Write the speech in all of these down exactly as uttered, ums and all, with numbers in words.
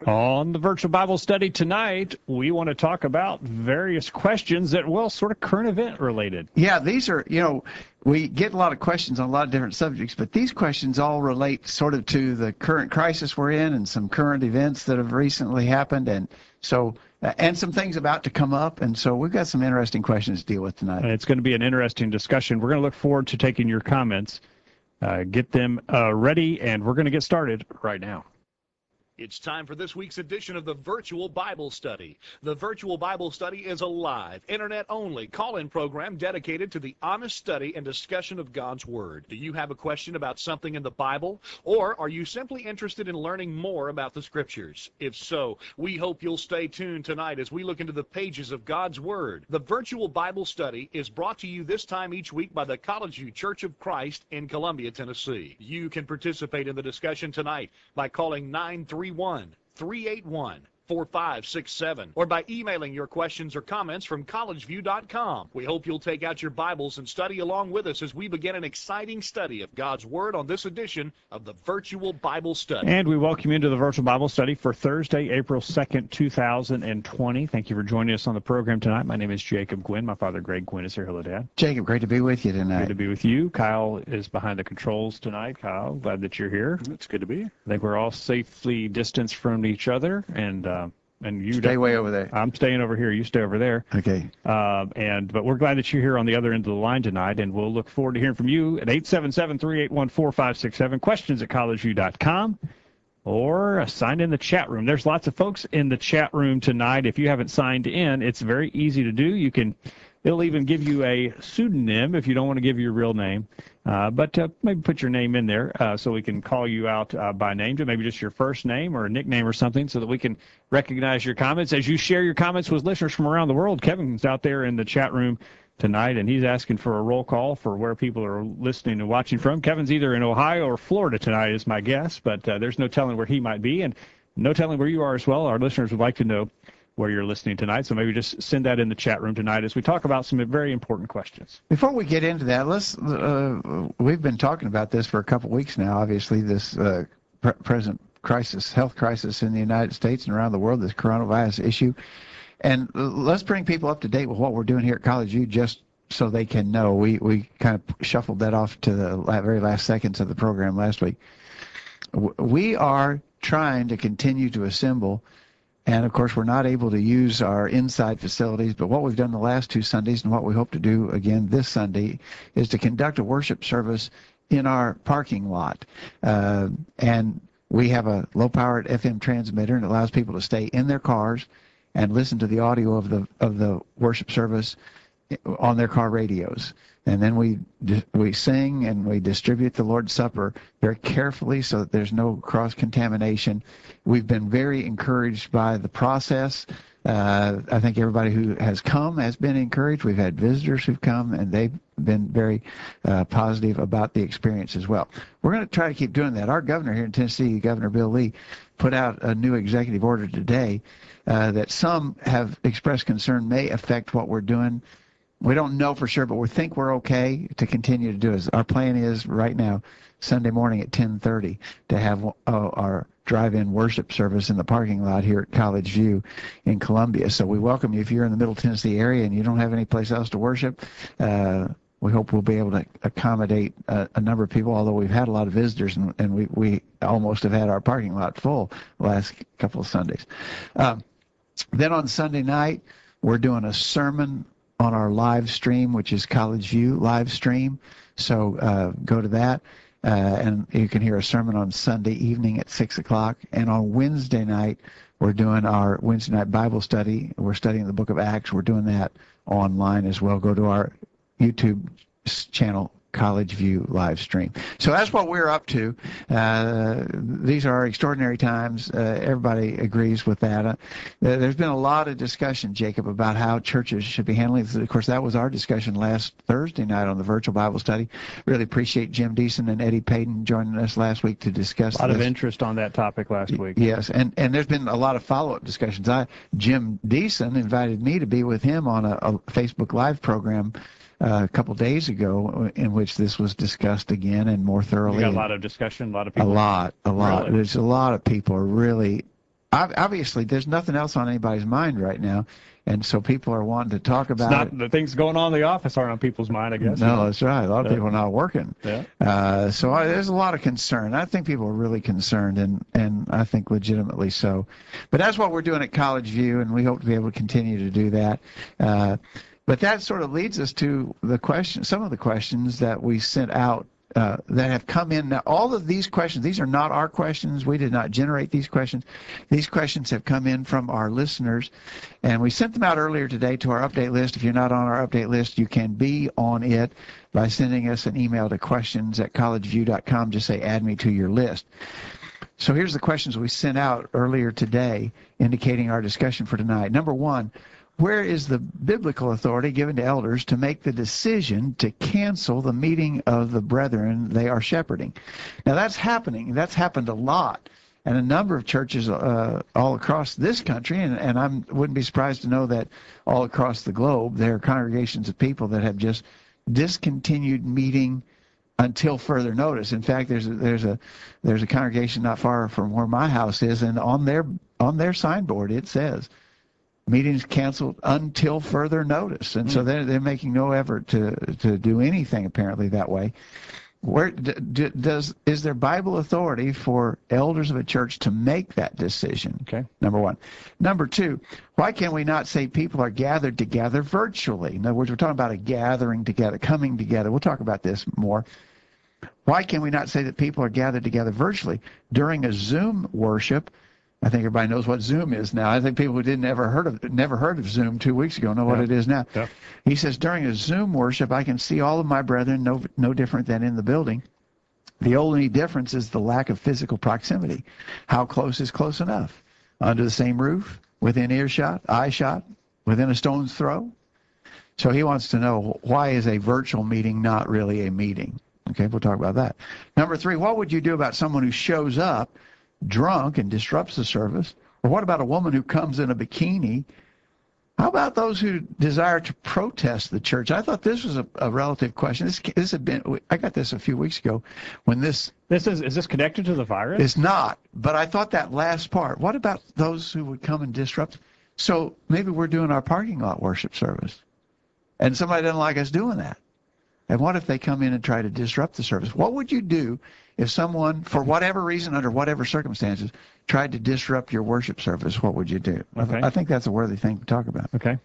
On the virtual Bible study tonight, we want to talk about various questions that, well, sort of current event related. Yeah, these are, you know, we get a lot of questions on a lot of different subjects, but these questions all relate sort of to the current crisis we're in and some current events that have recently happened. And so, uh, and some things about to come up. And so we've got some interesting questions to deal with tonight. And it's going to be an interesting discussion. We're going to look forward to taking your comments, uh, get them uh, ready, and we're going to get started right now. It's time for this week's edition of the Virtual Bible Study. The Virtual Bible Study is a live, internet-only call-in program dedicated to the honest study and discussion of God's Word. Do you have a question about something in the Bible, or are you simply interested in learning more about the Scriptures? If so, we hope you'll stay tuned tonight as we look into the pages of God's Word. The Virtual Bible Study is brought to you this time each week by the College View Church of Christ in Columbia, Tennessee. You can participate in the discussion tonight by calling nine three one, three eight one, four five six seven or by emailing your questions or comments from college view dot com. We hope you'll take out your Bibles and study along with us as we begin an exciting study of God's Word on this edition of the Virtual Bible Study. And we welcome you into the Virtual Bible Study for Thursday, April second, two thousand twenty. Thank you for joining us on the program tonight. My name is Jacob Gwynn. My father, Greg Gwynn, is here. Hello, Dad. Jacob, great to be with you tonight. Good to be with you. Kyle is behind the controls tonight. Kyle, glad that you're here. It's good to be here. I think we're all safely distanced from each other, and uh, and you stay way over there. I'm staying over here. You stay over there. Okay. Uh, and but we're glad that you're here on the other end of the line tonight, and we'll look forward to hearing from you at eight seven seven, three eight one, four five six seven. Questions at college view dot com. Or sign in the chat room. There's lots of folks in the chat room tonight. If you haven't signed in, it's very easy to do. You can, it'll even give you a pseudonym if you don't want to give your real name. Uh, but uh, maybe put your name in there uh, so we can call you out uh, by name, to maybe just your first name or a nickname or something, so that we can recognize your comments. As you share your comments with listeners from around the world, Kevin's out there in the chat room tonight, and he's asking for a roll call for where people are listening and watching from. Kevin's either in Ohio or Florida tonight is my guess, but uh, there's no telling where he might be, and no telling where you are as well. Our listeners would like to know where you're listening tonight, so maybe just send that in the chat room tonight as we talk about some very important questions. Before we get into that, let's uh, we've been talking about this for a couple weeks now, obviously, this uh, pre present crisis, health crisis in the United States and around the world, this coronavirus issue. And let's bring people up to date with what we're doing here at College View, just so they can know. We, we kind of shuffled that off to the very last seconds of the program last week. We are trying to continue to assemble, and of course we're not able to use our inside facilities, but what we've done the last two Sundays and what we hope to do again this Sunday is to conduct a worship service in our parking lot. Uh, and we have a low-powered F M transmitter, and it allows people to stay in their cars and listen to the audio of the of the worship service on their car radios. And then we we sing and we distribute the Lord's Supper very carefully so that there's no cross-contamination. We've been very encouraged by the process. Uh, I think everybody who has come has been encouraged. We've had visitors who've come, and they've been very uh, positive about the experience as well. We're going to try to keep doing that. Our governor here in Tennessee, Governor Bill Lee, put out a new executive order today uh, that some have expressed concern may affect what we're doing. We don't know for sure, but we think we're okay to continue to do it. Our plan is right now, Sunday morning at ten thirty, to have uh, our drive-in worship service in the parking lot here at College View in Columbia. So we welcome you if you're in the Middle Tennessee area and you don't have any place else to worship. Uh, we hope we'll be able to accommodate a, a number of people, although we've had a lot of visitors, and, and we, we almost have had our parking lot full the last couple of Sundays. Um, then on Sunday night, we're doing a sermon on our live stream, which is College View live stream. So uh, go to that. Uh, and you can hear a sermon on Sunday evening at six o'clock. And on Wednesday night, we're doing our Wednesday night Bible study. We're studying the book of Acts. We're doing that online as well. Go to our YouTube channel, College View live stream. So that's what we're up to. Uh, these are extraordinary times. Uh, everybody agrees with that. Uh, there's been a lot of discussion, Jacob, about how churches should be handling this. Of course, that was our discussion last Thursday night on the virtual Bible study. Really appreciate Jim Deason and Eddie Payton joining us last week to discuss A lot this. of interest on that topic last week. Yes, and, and there's been a lot of follow-up discussions. I, Jim Deason invited me to be with him on a, a Facebook Live program Uh, a couple days ago, in which this was discussed again and more thoroughly. You got a lot of discussion, a lot of people. A lot, a lot. Really? There's a lot of people are really, obviously there's nothing else on anybody's mind right now, and so people are wanting to talk It's about not it. the things going on in the office aren't on people's mind, I guess. No, that's right. A lot of Yeah. people are not working. Yeah. Uh, so I, there's a lot of concern. I think people are really concerned, and, and I think legitimately so. But that's what we're doing at College View, and we hope to be able to continue to do that. Uh, but that sort of leads us to the question, some of the questions that we sent out uh, that have come in. Now, all of these questions, these are not our questions. We did not generate these questions. These questions have come in from our listeners, and we sent them out earlier today to our update list. If you're not on our update list, you can be on it by sending us an email to questions at collegeview dot com. Just say, add me to your list. So here's the questions we sent out earlier today, indicating our discussion for tonight. Number one, where is the biblical authority given to elders to make the decision to cancel the meeting of the brethren they are shepherding? Now, that's happening. That's happened a lot. And a number of churches uh, all across this country, and, and I wouldn't be surprised to know that all across the globe, there are congregations of people that have just discontinued meeting until further notice. In fact, there's a, there's a there's a congregation not far from where my house is, and on their on their signboard it says, meetings canceled until further notice. And so they're, they're making no effort to, to do anything apparently that way. Where d d does is there Bible authority for elders of a church to make that decision? Okay. Number one. Number two, why can we not say people are gathered together virtually? In other words, we're talking about a gathering together, coming together. We'll talk about this more. Why can we not say that people are gathered together virtually during a Zoom worship? I think everybody knows what Zoom is now. I think people who didn't ever heard of never heard of Zoom two weeks ago know what Yeah. it is now. Yeah. He says, during a Zoom worship, I can see all of my brethren, no, no different than in the building. The only difference is the lack of physical proximity. How close is close enough? Under the same roof, within earshot, eye shot, within a stone's throw? So he wants to know, why is a virtual meeting not really a meeting? Okay, we'll talk about that. Number three, what would you do about someone who shows up drunk and disrupts the service? Or what about a woman who comes in a bikini? How about those who desire to protest the church? I thought this was a, a relative question. This, this had been, I got this a few weeks ago when this This is is this connected to the virus? is not, but I thought that last part, what about those who would come and disrupt? So maybe we're doing our parking lot worship service and somebody doesn't like us doing that. And what if they come in and try to disrupt the service? What would you do if someone, for whatever reason, under whatever circumstances, tried to disrupt your worship service? What would you do? Okay. I think that's a worthy thing to talk about. Okay.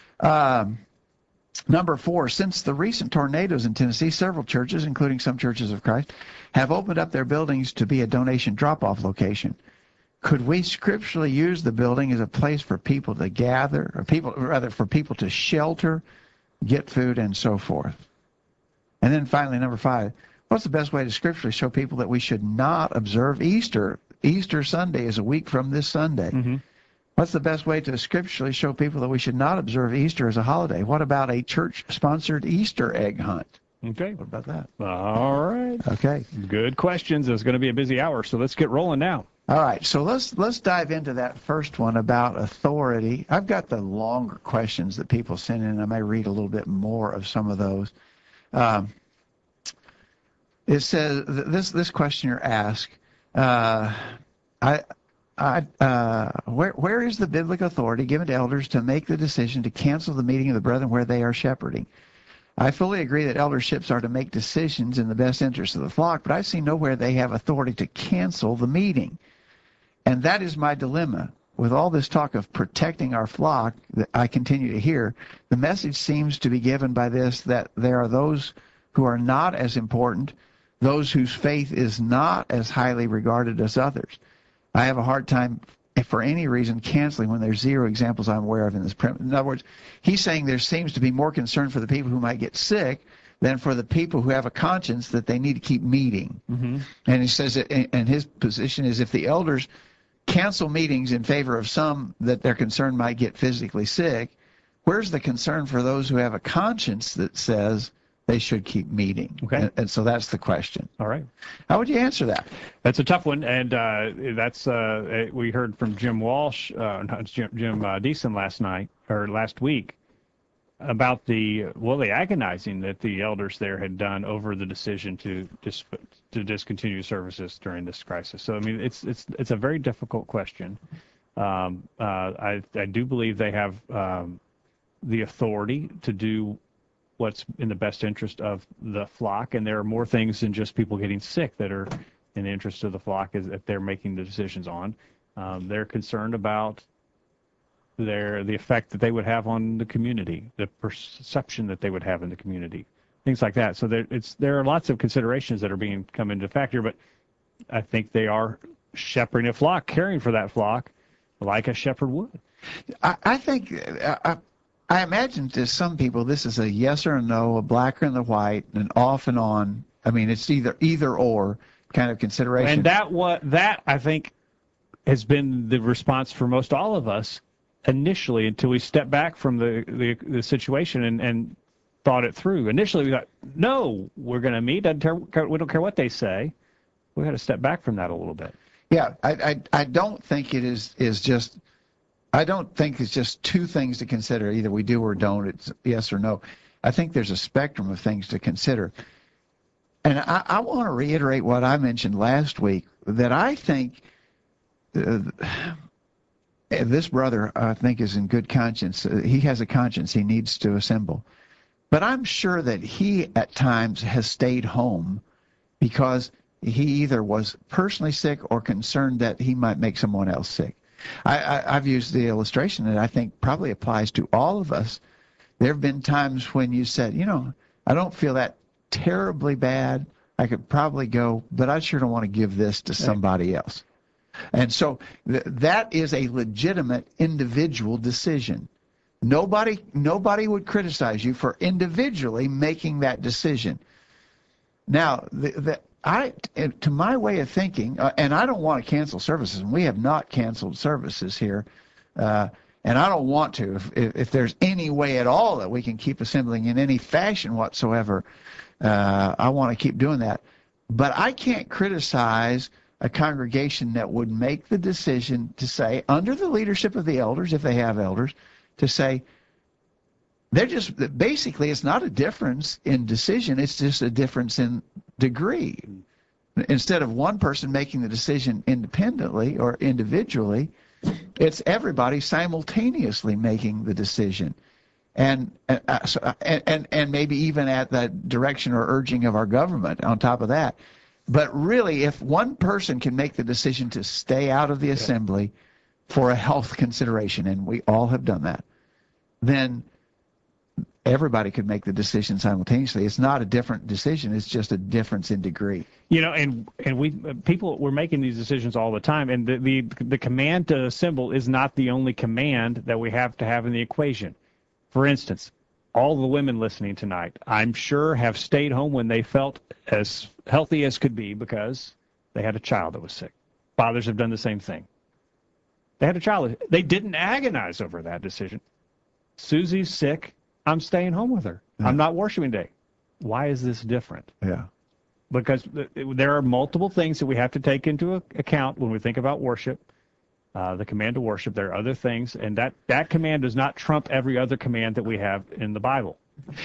Um, number four, since the recent tornadoes in Tennessee, several churches, including some Churches of Christ, have opened up their buildings to be a donation drop-off location. Could we scripturally use the building as a place for people to gather, or people, rather for people to shelter, get food, and so forth? And then finally, number five, what's the best way to scripturally show people that we should not observe Easter? Easter Sunday is a week from this Sunday. Mm-hmm. What's the best way to scripturally show people that we should not observe Easter as a holiday? What about a church-sponsored Easter egg hunt? Okay. What about that? All right. Okay. Good questions. It's going to be a busy hour, so let's get rolling now. All right, so let's let's dive into that first one about authority. I've got the longer questions that people send in. I may read a little bit more of some of those. Um, it says this this questioner asked, uh, I, I, uh, where where is the biblical authority given to elders to make the decision to cancel the meeting of the brethren where they are shepherding? I fully agree that elderships are to make decisions in the best interest of the flock, but I see nowhere they have authority to cancel the meeting, and that is my dilemma. With all this talk of protecting our flock that I continue to hear, the message seems to be given by this that there are those who are not as important, those whose faith is not as highly regarded as others. I have a hard time, for any reason, canceling when there's zero examples I'm aware of in this premise. In other words, he's saying there seems to be more concern for the people who might get sick than for the people who have a conscience that they need to keep meeting. Mm-hmm. And he says, that, and his position is if the elders cancel meetings in favor of some that they're concerned might get physically sick, where's the concern for those who have a conscience that says they should keep meeting? Okay. And, and so that's the question. All right. How would you answer that? That's a tough one, and uh, that's uh, we heard from Jim Walsh, uh, not Jim, Jim uh, Deason last night or last week about the well, the agonizing that the elders there had done over the decision to dis- to discontinue services during this crisis. So I mean, it's it's it's a very difficult question. Um, uh, I, I do believe they have um, the authority to do what's in the best interest of the flock, and there are more things than just people getting sick that are in the interest of the flock is that they're making the decisions on. Um, they're concerned about their the effect that they would have on the community, the perception that they would have in the community, things like that. So there, it's there are lots of considerations that are being come into factor, but I think they are shepherding a flock, caring for that flock, like a shepherd would. I, I think, I, I imagine to some people this is a yes or a no, a black or the white, and off and on. I mean, it's either either or kind of consideration. And that what that I think has been the response for most all of us initially, until we stepped back from the the, the situation and, and thought it through. Initially, we thought, no, we're going to meet. We don't care what they say. We got to step back from that a little bit. Yeah, I, I I don't think it is is just. I don't think it's just two things to consider. Either we do or don't. It's yes or no. I think there's a spectrum of things to consider. And I, I want to reiterate what I mentioned last week, that I think uh, this brother, I think, is in good conscience. Uh, he has a conscience. He needs to assemble. But I'm sure that he at times has stayed home because he either was personally sick or concerned that he might make someone else sick. I, I, I've used the illustration that I think probably applies to all of us. There have been times when you said, you know, I don't feel that terribly bad. I could probably go, but I sure don't want to give this to somebody else. And so th- that is a legitimate individual decision. Nobody, nobody would criticize you for individually making that decision. Now, the, the I, to my way of thinking, uh, and I don't want to cancel services, and we have not canceled services here, uh, and I don't want to. If, if, if there's any way at all that we can keep assembling in any fashion whatsoever, uh, I want to keep doing that. But I can't criticize a congregation that would make the decision to say, under the leadership of the elders, if they have elders, to say, they're just, basically, it's not a difference in decision, it's just a difference in degree. Instead of one person making the decision independently or individually, it's everybody simultaneously making the decision. And, uh, so, and, and, and maybe even at the direction or urging of our government on top of that. But really, if one person can make the decision to stay out of the assembly for a health consideration, and we all have done that, then everybody could make the decision simultaneously. It's not a different decision. It's just a difference in degree. You know, and and we people we're making these decisions all the time, and the the, the command to assemble is not the only command that we have to have in the equation. For instance, all the women listening tonight, I'm sure, have stayed home when they felt as healthy as could be because they had a child that was sick. Fathers have done the same thing. They had a child. They didn't agonize over that decision. Susie's sick. I'm staying home with her. Yeah. I'm not worshiping today. Why is this different? Yeah. Because there are multiple things that we have to take into account when we think about worship. Uh, the command to worship. There are other things, and that, that command does not trump every other command that we have in the Bible.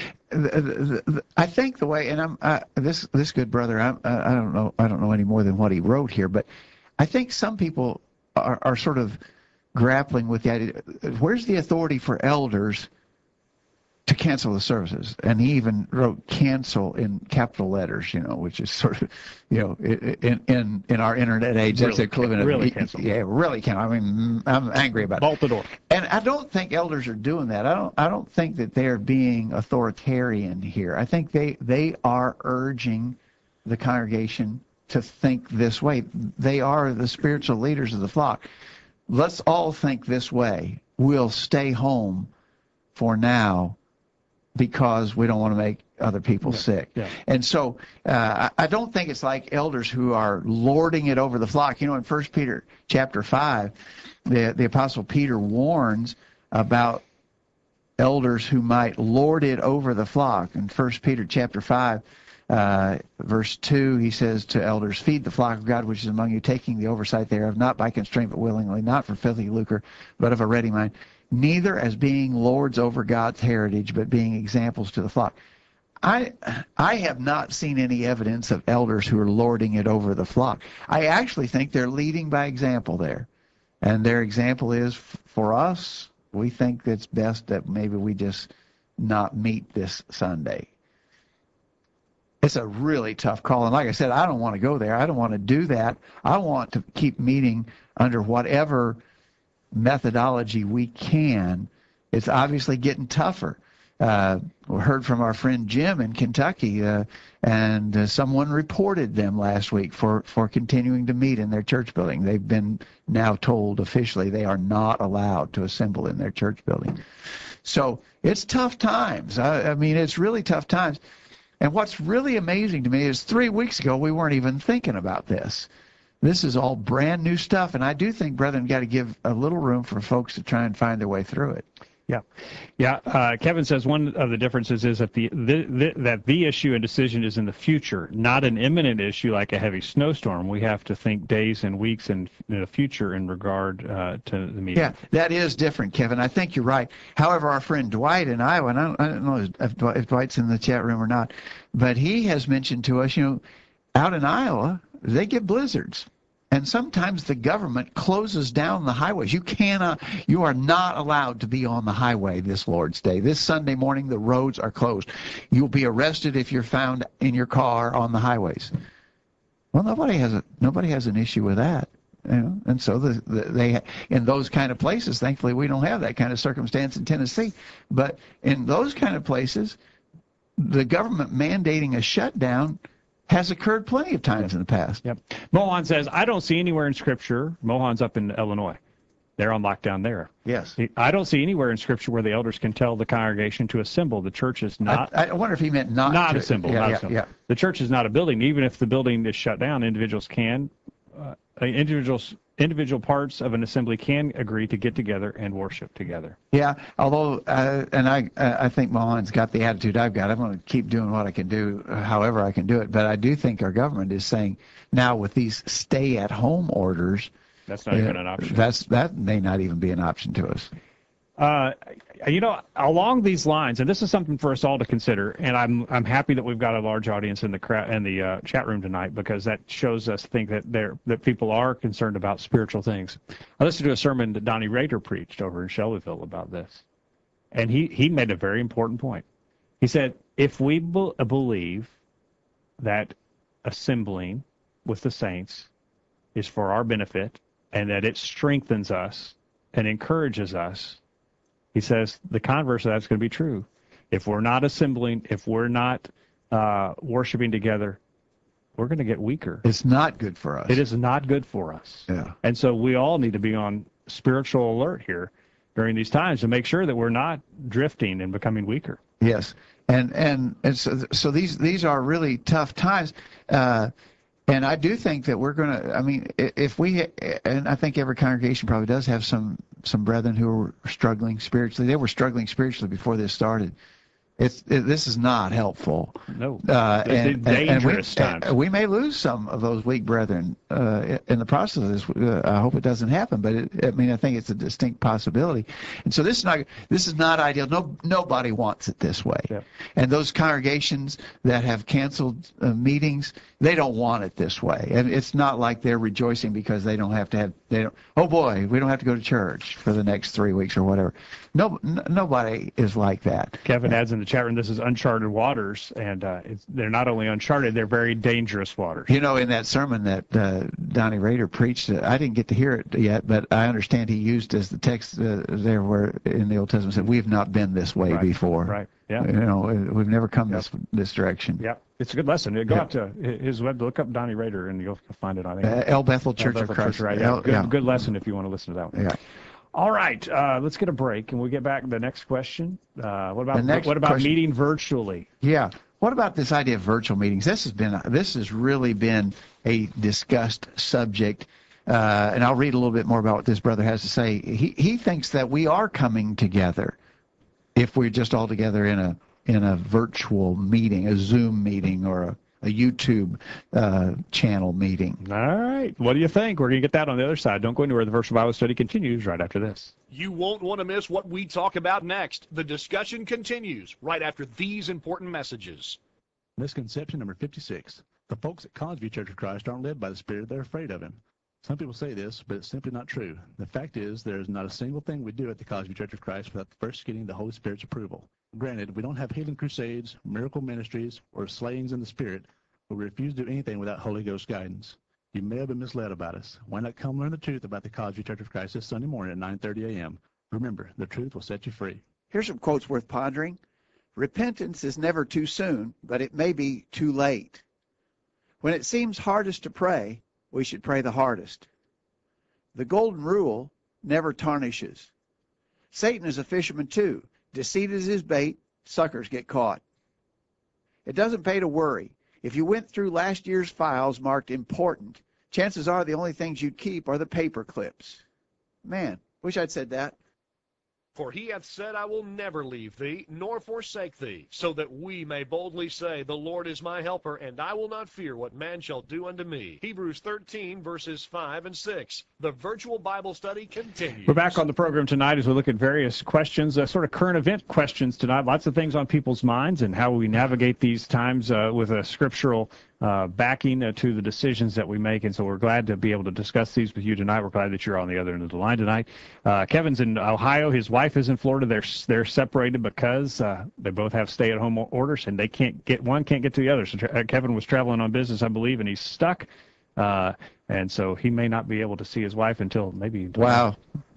I think the way, and I'm uh, this this good brother. I, I don't know. I don't know any more than what he wrote here, but I think some people are, are sort of grappling with the idea. Where's the authority for elders to cancel the services? And he even wrote "cancel" in capital letters, you know, which is sort of, you know, in in, in our internet age, really, that's the equivalent of really cancel. Yeah, really cancel. I mean, I'm angry about it. Bolt the door. And I don't think elders are doing that. I don't. I don't think that they're being authoritarian here. I think they they are urging the congregation to think this way. They are the spiritual leaders of the flock. Let's all think this way. We'll stay home for now, because we don't want to make other people yeah, sick. Yeah. And so uh, I don't think it's like elders who are lording it over the flock. You know, in First Peter chapter five, the, the Apostle Peter warns about elders who might lord it over the flock. In First Peter chapter five, uh, verse two, he says to elders, "Feed the flock of God which is among you, taking the oversight thereof, not by constraint but willingly, not for filthy lucre, but of a ready mind, neither as being lords over God's heritage, but being examples to the flock." I I have not seen any evidence of elders who are lording it over the flock. I actually think they're leading by example there. And their example is, for us, we think it's best that maybe we just not meet this Sunday. It's a really tough call. And like I said, I don't want to go there. I don't want to do that. I want to keep meeting under whatever methodology we can. It's obviously getting tougher. Uh, we heard from our friend Jim in Kentucky, uh, and uh, someone reported them last week for, for continuing to meet in their church building. They've been now told officially they are not allowed to assemble in their church building. So it's tough times. I, I mean, it's really tough times. And what's really amazing to me is three weeks ago we weren't even thinking about this. This is all brand new stuff, and I do think, brethren, got to give a little room for folks to try and find their way through it. Yeah, yeah. Uh, Kevin says one of the differences is that the, the, the that the issue and decision is in the future, not an imminent issue like a heavy snowstorm. We have to think days and weeks in, in the future in regard uh, to the meeting. Yeah, that is different, Kevin. I think you're right. However, our friend Dwight in Iowa, and I don't, I don't know if, Dwight, if Dwight's in the chat room or not, but he has mentioned to us, you know, out in Iowa, they get blizzards. And sometimes the government closes down the highways. You cannot, you are not allowed to be on the highway this Lord's Day. This Sunday morning, the roads are closed. You'll be arrested if you're found in your car on the highways. Well, nobody has a nobody has an issue with that, you know. And so the, the, they in those kind of places, thankfully, we don't have that kind of circumstance in Tennessee. But in those kind of places, the government mandating a shutdown has occurred plenty of times in the past. Yep. Mohan says, I don't see anywhere in Scripture, Mohan's up in Illinois. They're on lockdown there. Yes. I don't see anywhere in Scripture where the elders can tell the congregation to assemble. The church is not. I, I wonder if he meant not Not to, assemble. Yeah, not yeah, assemble. yeah. The church is not a building. Even if the building is shut down, individuals can, uh, individuals, individual parts of an assembly can agree to get together and worship together. Yeah, although, uh, and I I think Mohan's got the attitude I've got. I'm going to keep doing what I can do, however I can do it. But I do think our government is saying now with these stay-at-home orders, That's not uh, even an option. That's that may not even be an option to us. Uh, you know, along these lines, and this is something for us all to consider, and I'm I'm happy that we've got a large audience in the crowd in the uh, chat room tonight, because that shows us think that there that people are concerned about spiritual things. I listened to a sermon that Donnie Rader preached over in Shelbyville about this, and he he made a very important point. He said, if we be- believe that assembling with the saints is for our benefit and that it strengthens us and encourages us, he says the converse of that's going to be true. If we're not assembling, if we're not uh, worshiping together, we're going to get weaker. It's not good for us. It is not good for us. Yeah. And so we all need to be on spiritual alert here during these times to make sure that we're not drifting and becoming weaker. Yes. And and, and so, so these these are really tough times. Uh, And I do think that we're going to, I mean, if we, and I think every congregation probably does have some, some brethren who are struggling spiritually. They were struggling spiritually before this started. It's it, this is not helpful. No, uh, and, dangerous and we, times. And we may lose some of those weak brethren uh, in the process of this. Uh, I hope it doesn't happen, but it, I mean, I think it's a distinct possibility. And so this is not this is not ideal. No, nobody wants it this way. Yep. And those congregations that have canceled uh, meetings, they don't want it this way. And it's not like they're rejoicing because they don't have to have. They don't. Oh boy, we don't have to go to church for the next three weeks or whatever. No, n- nobody is like that. Kevin adds in the chat room, this is uncharted waters, and uh, it's, they're not only uncharted, they're very dangerous waters. You know, in that sermon that uh, Donnie Rader preached, uh, I didn't get to hear it yet, but I understand he used as the text uh, there where in the Old Testament said, we've not been this way Right. before. Right, yeah. You know, we've never come Yep. this this direction. Yeah, it's a good lesson. Go Yep. out to his web, look up Donnie Rader, and you'll find it on Uh, there. El Bethel Church El of Bethel Christ. Church, right? Yeah. El- Good, yeah. good lesson if you want to listen to that one. Yeah. All right, uh, let's get a break, and we'll get back to the next question. Uh, what about The next what about question- meeting virtually? Yeah. What about this idea of virtual meetings? This has been this has really been a discussed subject, uh, and I'll read a little bit more about what this brother has to say. He he thinks that we are coming together if we're just all together in a in a virtual meeting, a Zoom meeting, or a, a YouTube uh, channel meeting. All right, what do you think? We're going to get that on the other side. Don't go anywhere. The Virtual Bible Study continues right after this. You won't want to miss what we talk about next. The discussion continues right after these important messages. Misconception number fifty-six. The folks at College View Church of Christ aren't led by the Spirit, they're afraid of Him. Some people say this, but it's simply not true. The fact is, there is not a single thing we do at the College View Church of Christ without first getting the Holy Spirit's approval. Granted, we don't have healing crusades, miracle ministries, or slayings in the Spirit, but we refuse to do anything without Holy Ghost guidance. You may have been misled about us. Why not come learn the truth about the College View Church of Christ this Sunday morning at nine thirty a m? Remember, the truth will set you free. Here's some quotes worth pondering. Repentance is never too soon, but it may be too late. When it seems hardest to pray, we should pray the hardest. The golden rule never tarnishes. Satan is a fisherman too. Deceit is his bait. Suckers get caught. It doesn't pay to worry. If you went through last year's files marked important, chances are the only things you'd keep are the paper clips. Man, wish I'd said that. For he hath said, I will never leave thee, nor forsake thee, so that we may boldly say, the Lord is my helper, and I will not fear what man shall do unto me. Hebrews thirteen, verses five and six. The virtual Bible study continues. We're back on the program tonight as we look at various questions, uh, sort of current event questions tonight. Lots of things on people's minds and how we navigate these times uh, with a scriptural uh, backing uh, to the decisions that we make. And so we're glad to be able to discuss these with you tonight. We're glad that you're on the other end of the line tonight. Uh, Kevin's in Ohio. His wife is in Florida. They're they're separated because uh, they both have stay-at-home orders, and they can't get one can't get to the other. So uh, Kevin was traveling on business, I believe, and he's stuck. Uh, and so he may not be able to see his wife until maybe. Wow.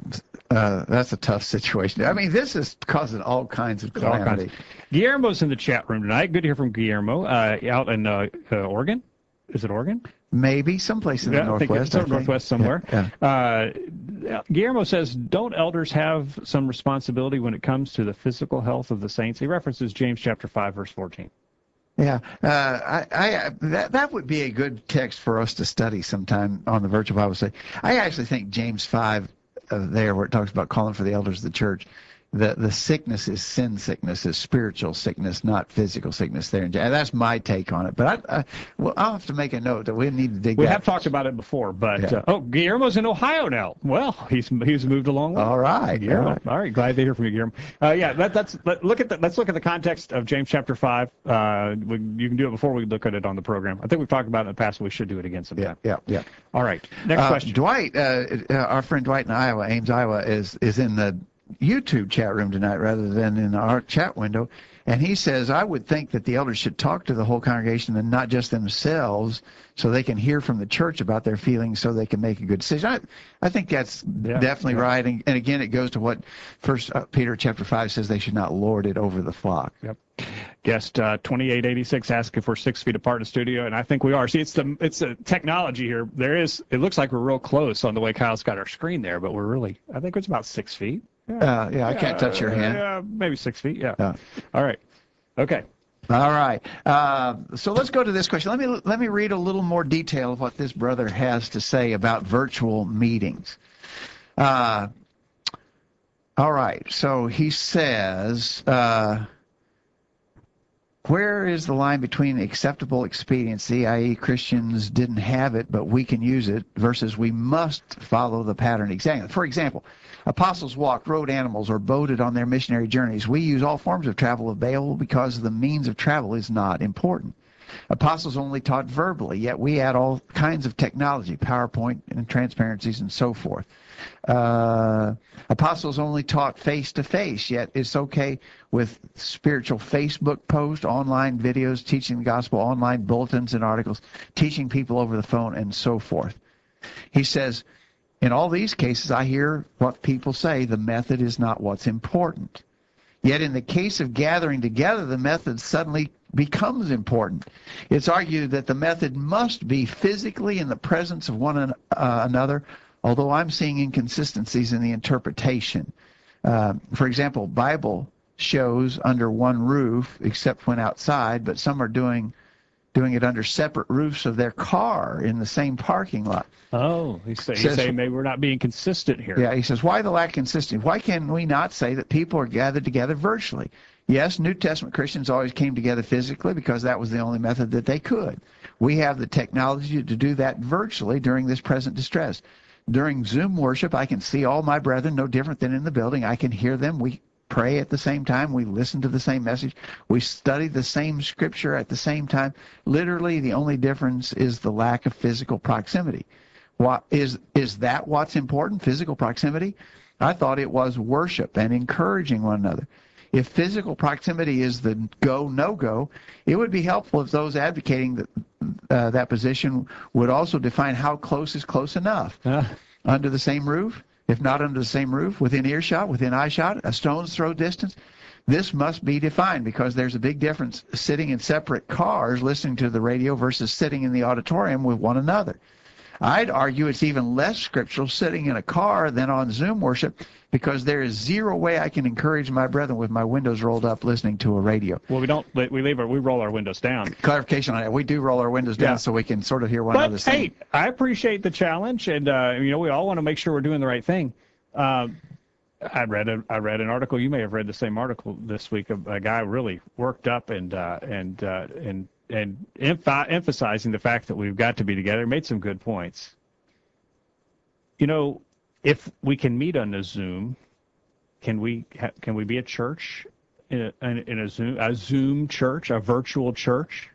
Uh, that's a tough situation. I mean, this is causing all kinds of calamity. All kinds. Guillermo's in the chat room tonight. Good to hear from Guillermo uh, out in uh, uh, Oregon. Is it Oregon? Maybe someplace in yeah, the Northwest. I think it's I think. Northwest somewhere. Yeah, yeah. Uh, Guillermo says, don't elders have some responsibility when it comes to the physical health of the saints? He references James chapter five, verse fourteen. Yeah, uh, I, I, that, that would be a good text for us to study sometime on the virtual Bible study. I actually think James five uh, there, where it talks about calling for the elders of the church, the, the sickness is sin sickness, is spiritual sickness, not physical sickness there. And that's my take on it. But I, I, well, I'll have to make a note that we need to dig We that. have talked about it before, but, Yeah. uh, oh, Guillermo's in Ohio now. Well, he's he's moved along. All right. Guillermo. All right. All right. Glad to hear from you, Guillermo. Uh, yeah, that, that's let, look at the, let's look at the context of James chapter five. Uh, we, you can do it before we look at it on the program. I think we've talked about it in the past. We should do it again sometime. Yeah, yeah, yeah. All right. Next Uh, question. Dwight, uh, uh, our friend Dwight in Iowa, Ames, Iowa, is is in the YouTube chat room tonight rather than in our chat window. And he says, I would think that the elders should talk to the whole congregation and not just themselves, so they can hear from the church about their feelings so they can make a good decision. I, I think that's Yeah, definitely yeah. right. And, and again, it goes to what First uh, Peter chapter five says, they should not lord it over the flock. Yep. Guest uh, twenty-eight eighty-six asking if we're six feet apart in the studio, and I think we are. See, it's the it's the technology here. There is. It looks like we're real close on the way Kyle's got our screen there, but we're really. I think it's about six feet. Uh, yeah, I can't touch your hand. Yeah, maybe six feet. Yeah. Yeah. All right. Okay. All right. Uh, so let's go to this question. Let me let me read a little more detail of what this brother has to say about virtual meetings. Uh, all right. So he says, uh, where is the line between acceptable expediency, that is Christians didn't have it, but we can use it, versus we must follow the pattern exactly? For example, apostles walked, rode animals, or boated on their missionary journeys. We use all forms of travel available because the means of travel is not important. Apostles only taught verbally, yet we add all kinds of technology, PowerPoint and transparencies and so forth. Uh, apostles only taught face-to-face, yet it's okay with spiritual Facebook posts, online videos, teaching the gospel, online bulletins and articles, teaching people over the phone, and so forth. He says, in all these cases, I hear what people say, the method is not what's important. Yet in the case of gathering together, the method suddenly becomes important. It's argued that the method must be physically in the presence of one uh, another, although I'm seeing inconsistencies in the interpretation. Uh, for example, Bible shows under one roof, except when outside, but some are doing doing it under separate roofs of their car in the same parking lot. Oh, he's, say, he's Says- saying maybe we're not being consistent here. Yeah, he says, why the lack of consistency? Why can we not say that people are gathered together virtually? Yes, New Testament Christians always came together physically because that was the only method that they could. We have the technology to do that virtually during this present distress. During Zoom worship, I can see all my brethren, no different than in the building. I can hear them. We pray at the same time. We listen to the same message. We study the same scripture at the same time. Literally, the only difference is the lack of physical proximity. What is is that what's important? Physical proximity? I thought it was worship and encouraging one another. If physical proximity is the go no go, it would be helpful if those advocating that uh, that position would also define how close is close enough. Uh, Under the same roof, if not under the same roof, within earshot, within eyeshot, a stone's throw distance. This must be defined because there's a big difference sitting in separate cars listening to the radio versus sitting in the auditorium with one another. I'd argue it's even less scriptural sitting in a car than on Zoom worship because there is zero way I can encourage my brethren with my windows rolled up listening to a radio. well, we don't. We leave our. We roll our windows down. Clarification on that. We do roll our windows down Yeah. so we can sort of hear one But another sing. hey, I appreciate the challenge, and uh, you know we all want to make sure we're doing the right thing. Um, I read a, I read an article. You may have read the same article this week. Of a guy really worked up and uh, and uh, and and emph- emphasizing the fact that we've got to be together. Made some good points. You know, if we can meet on a Zoom, can we ha- can we be a church in a, in, in a Zoom a Zoom church, a virtual church?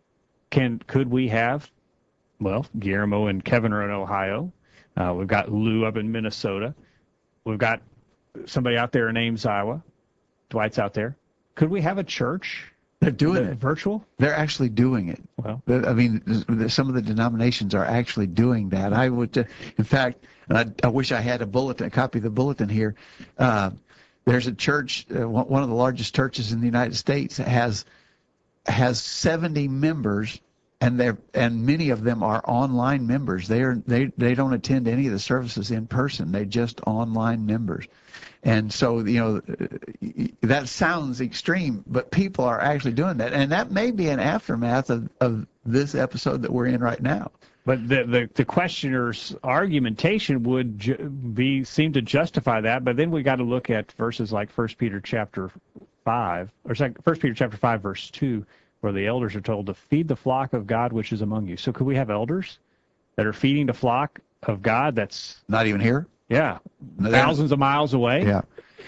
Can could we have? Well, Guillermo and Kevin are in Ohio. Uh, we've got Lou up in Minnesota. We've got somebody out there in Ames, Iowa. Dwight's out there. Could we have a church? They're doing that- it. virtual? They're actually doing it. Well, I mean, some of the denominations are actually doing that. I would, uh, in fact, and I, I wish I had a bulletin, a copy of the bulletin here. Uh, there's a church, uh, one one of the largest churches in the United States, has has seventy members, and they and many of them are online members. They are they they don't attend any of the services in person. They're just online members. And so, you know, that sounds extreme, but people are actually doing that. And that may be an aftermath of, of this episode that we're in right now. but the, the the questioner's argumentation would ju- be seem to justify that. But then we got to look at verses like First Peter chapter five, or First Peter chapter five, verse two, where the elders are told to feed the flock of God which is among you. So could we have elders that are feeding the flock of God? That's Not even here? yeah, No, they're- thousands of miles away. Yeah.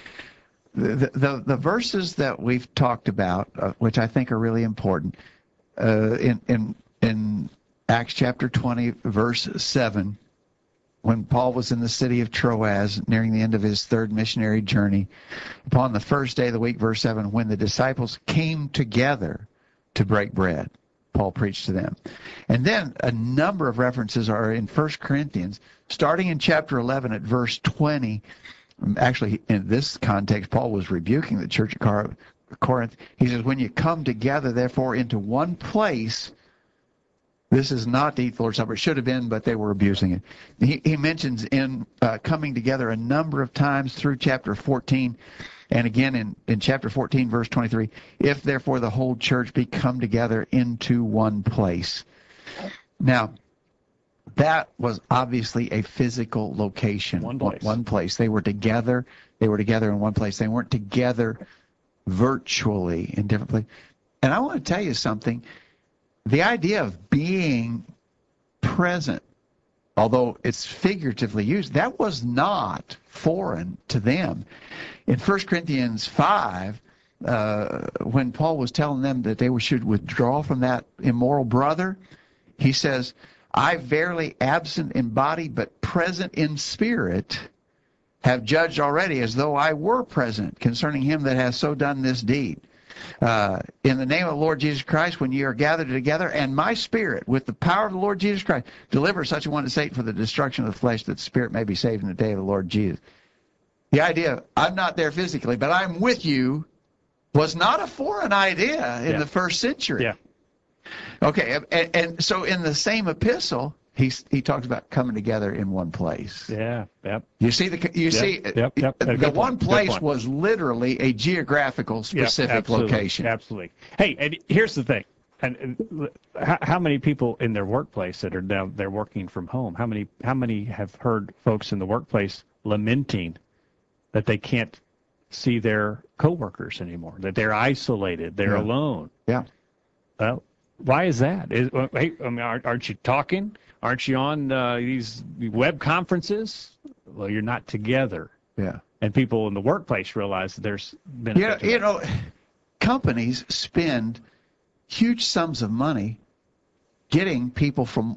The, the, the verses that we've talked about, uh, which I think are really important, uh, in, in, in Acts chapter twenty, verse seven, when Paul was in the city of Troas, nearing the end of his third missionary journey, upon the first day of the week, verse seven, when the disciples came together to break bread, Paul preached to them. And then a number of references are in First Corinthians, starting in chapter eleven at verse twenty. Actually, in this context, Paul was rebuking the church of Corinth. He says, when you come together, therefore, into one place, this is not to eat the Lord's Supper. It should have been, but they were abusing it. He, he mentions in uh, coming together a number of times through chapter fourteen, and again in, in chapter fourteen, verse twenty-three, if therefore the whole church be come together into one place. Now, that was obviously a physical location. One place. One place. They were together. They were together in one place. They weren't together virtually in different places. And I want to tell you something. The idea of being present, although it's figuratively used, that was not foreign to them. In First Corinthians five, uh, when Paul was telling them that they should withdraw from that immoral brother, he says, I verily absent in body, but present in spirit, have judged already as though I were present concerning him that has so done this deed. Uh, in the name of the Lord Jesus Christ, when ye are gathered together, and my spirit, with the power of the Lord Jesus Christ, deliver such a one to Satan for the destruction of the flesh, that the spirit may be saved in the day of the Lord Jesus. The idea of, I'm not there physically, but I'm with you, was not a foreign idea in Yeah. the first century. Yeah. Okay, and, and so in the same epistle, he he talks about coming together in one place. Yeah. Yep. You see the you Yep, see yep, yep. the Good one point, good place point. was literally a geographical Yep, specific absolutely, location. Absolutely. Hey, and here's the thing. And, and how, how many people in their workplace that are now they're working from home? How many how many have heard folks in the workplace lamenting that they can't see their coworkers anymore, that they're isolated, they're Yeah. alone? Yeah. Well, why is that? Is, well, hey, I mean, aren't, aren't you talking? Aren't you on uh, these web conferences? Well, you're not together. Yeah. And people in the workplace realize that there's benefit Yeah, to you that. know, companies spend huge sums of money getting people from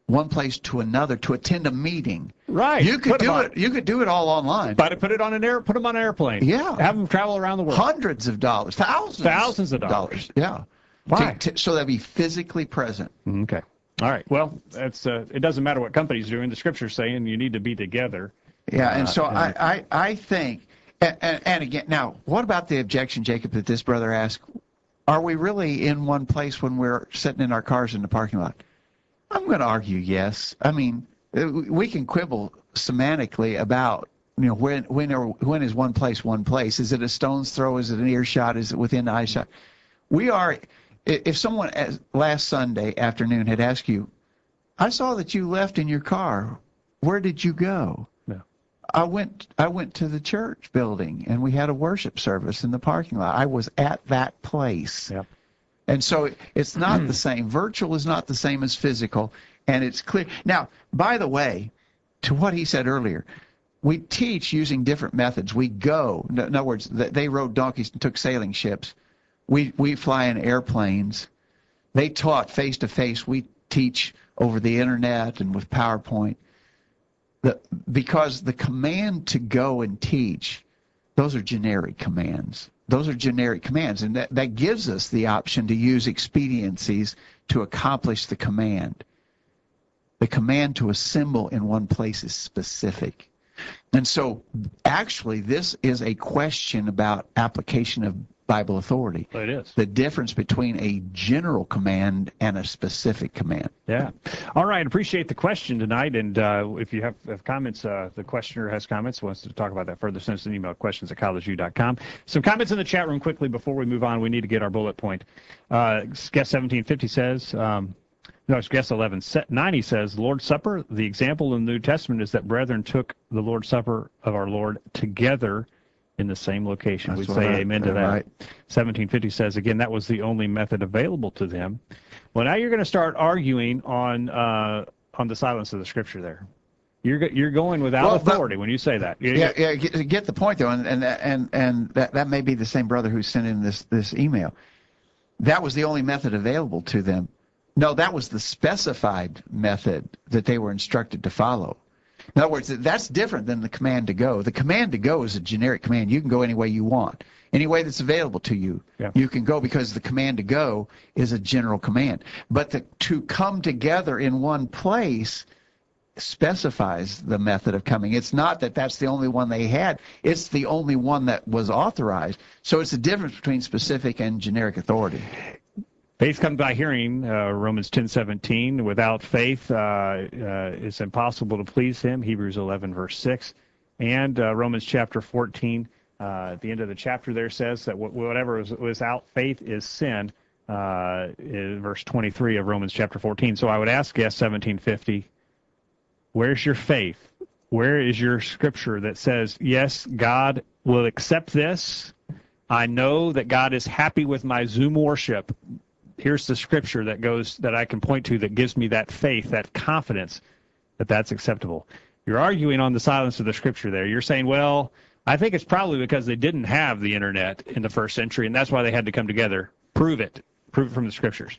one place to another to attend a meeting. Right. You could Put 'em do on- it. You could do it all online. But put it on an air, put them on an airplane. Yeah. Have them travel around the world. Hundreds of dollars, thousands, Thousands of dollars. Yeah. Why? To- to- so they'll be physically present. Okay. All right. Well, that's uh, it doesn't matter what company's doing. The scripture's saying you need to be together. Yeah, and Uh, so and- I, I, I think, and, and, and again, now, what about the objection, Jacob, that this brother asked? Are we really in one place when we're sitting in our cars in the parking lot? I'm going to argue yes. I mean, uh, we can quibble semantically about, you know, when when are, when is one place one place? Is it a stone's throw? Is it an earshot? Is it within eyeshot? We are. i- If someone as- last Sunday afternoon had asked you, I saw that you left in your car. Where did you go? Yeah. I went I went to the church building and we had a worship service in the parking lot. I was at that place. Yep. And so it's not the same. Virtual is not the same as physical, and it's clear. Now, by the way, to what he said earlier, we teach using different methods. We go, in other words, th- they rode donkeys and took sailing ships. We we fly in airplanes. They taught face to face. We teach over the internet and with PowerPoint. The, because the command to go and teach, those are generic commands. Those are generic commands, and that, that gives us the option to use expediencies to accomplish the command. The command to assemble in one place is specific. And so actually this is a question about application of Bible authority. It is. The difference between a general command and a specific command. Yeah. All right. Appreciate the question tonight. And uh, if you have, have comments, uh, the questioner has comments, wants to talk about that further, send us an email, questions at college u dot com. Some comments in the chat room quickly before we move on. We need to get our bullet point. Uh, guest seventeen fifty says, um, no, it's guest eleven ninety says, Lord's Supper, the example in the New Testament is that brethren took the Lord's Supper of our Lord together in the same location. We That's say right. amen to that. Right. seventeen fifty says, again, that was the only method available to them. Well, now you're going to start arguing on uh, on the silence of the Scripture there. You're go- you're going without Well, but- authority when you say that. You- Yeah, yeah. Get, get the point though, and and and and that that may be the same brother who sent in this this email. That was the only method available to them. No, that was the specified method that they were instructed to follow. In other words, that's different than the command to go. The command to go is a generic command. You can go any way you want, any way that's available to you. Yeah. You can go because the command to go is a general command. But the, to come together in one place specifies the method of coming. It's not that that's the only one they had. It's the only one that was authorized. So it's the difference between specific and generic authority. Faith comes by hearing, uh, Romans ten seventeen. Without faith, uh, uh, it's impossible to please him, Hebrews eleven, verse six. And uh, Romans chapter fourteen, uh, at the end of the chapter there says that whatever is without faith is sin, uh, is verse twenty-three of Romans chapter fourteen. So I would ask guest seventeen fifty, where's your faith? Where is your scripture that says, yes, God will accept this? I know that God is happy with my Zoom worship. Here's the scripture that goes that I can point to that gives me that faith, that confidence that that's acceptable. You're arguing on the silence of the scripture there. You're saying, well, I think it's probably because they didn't have the internet in the first century, and that's why they had to come together. Prove it. Prove it from the scriptures.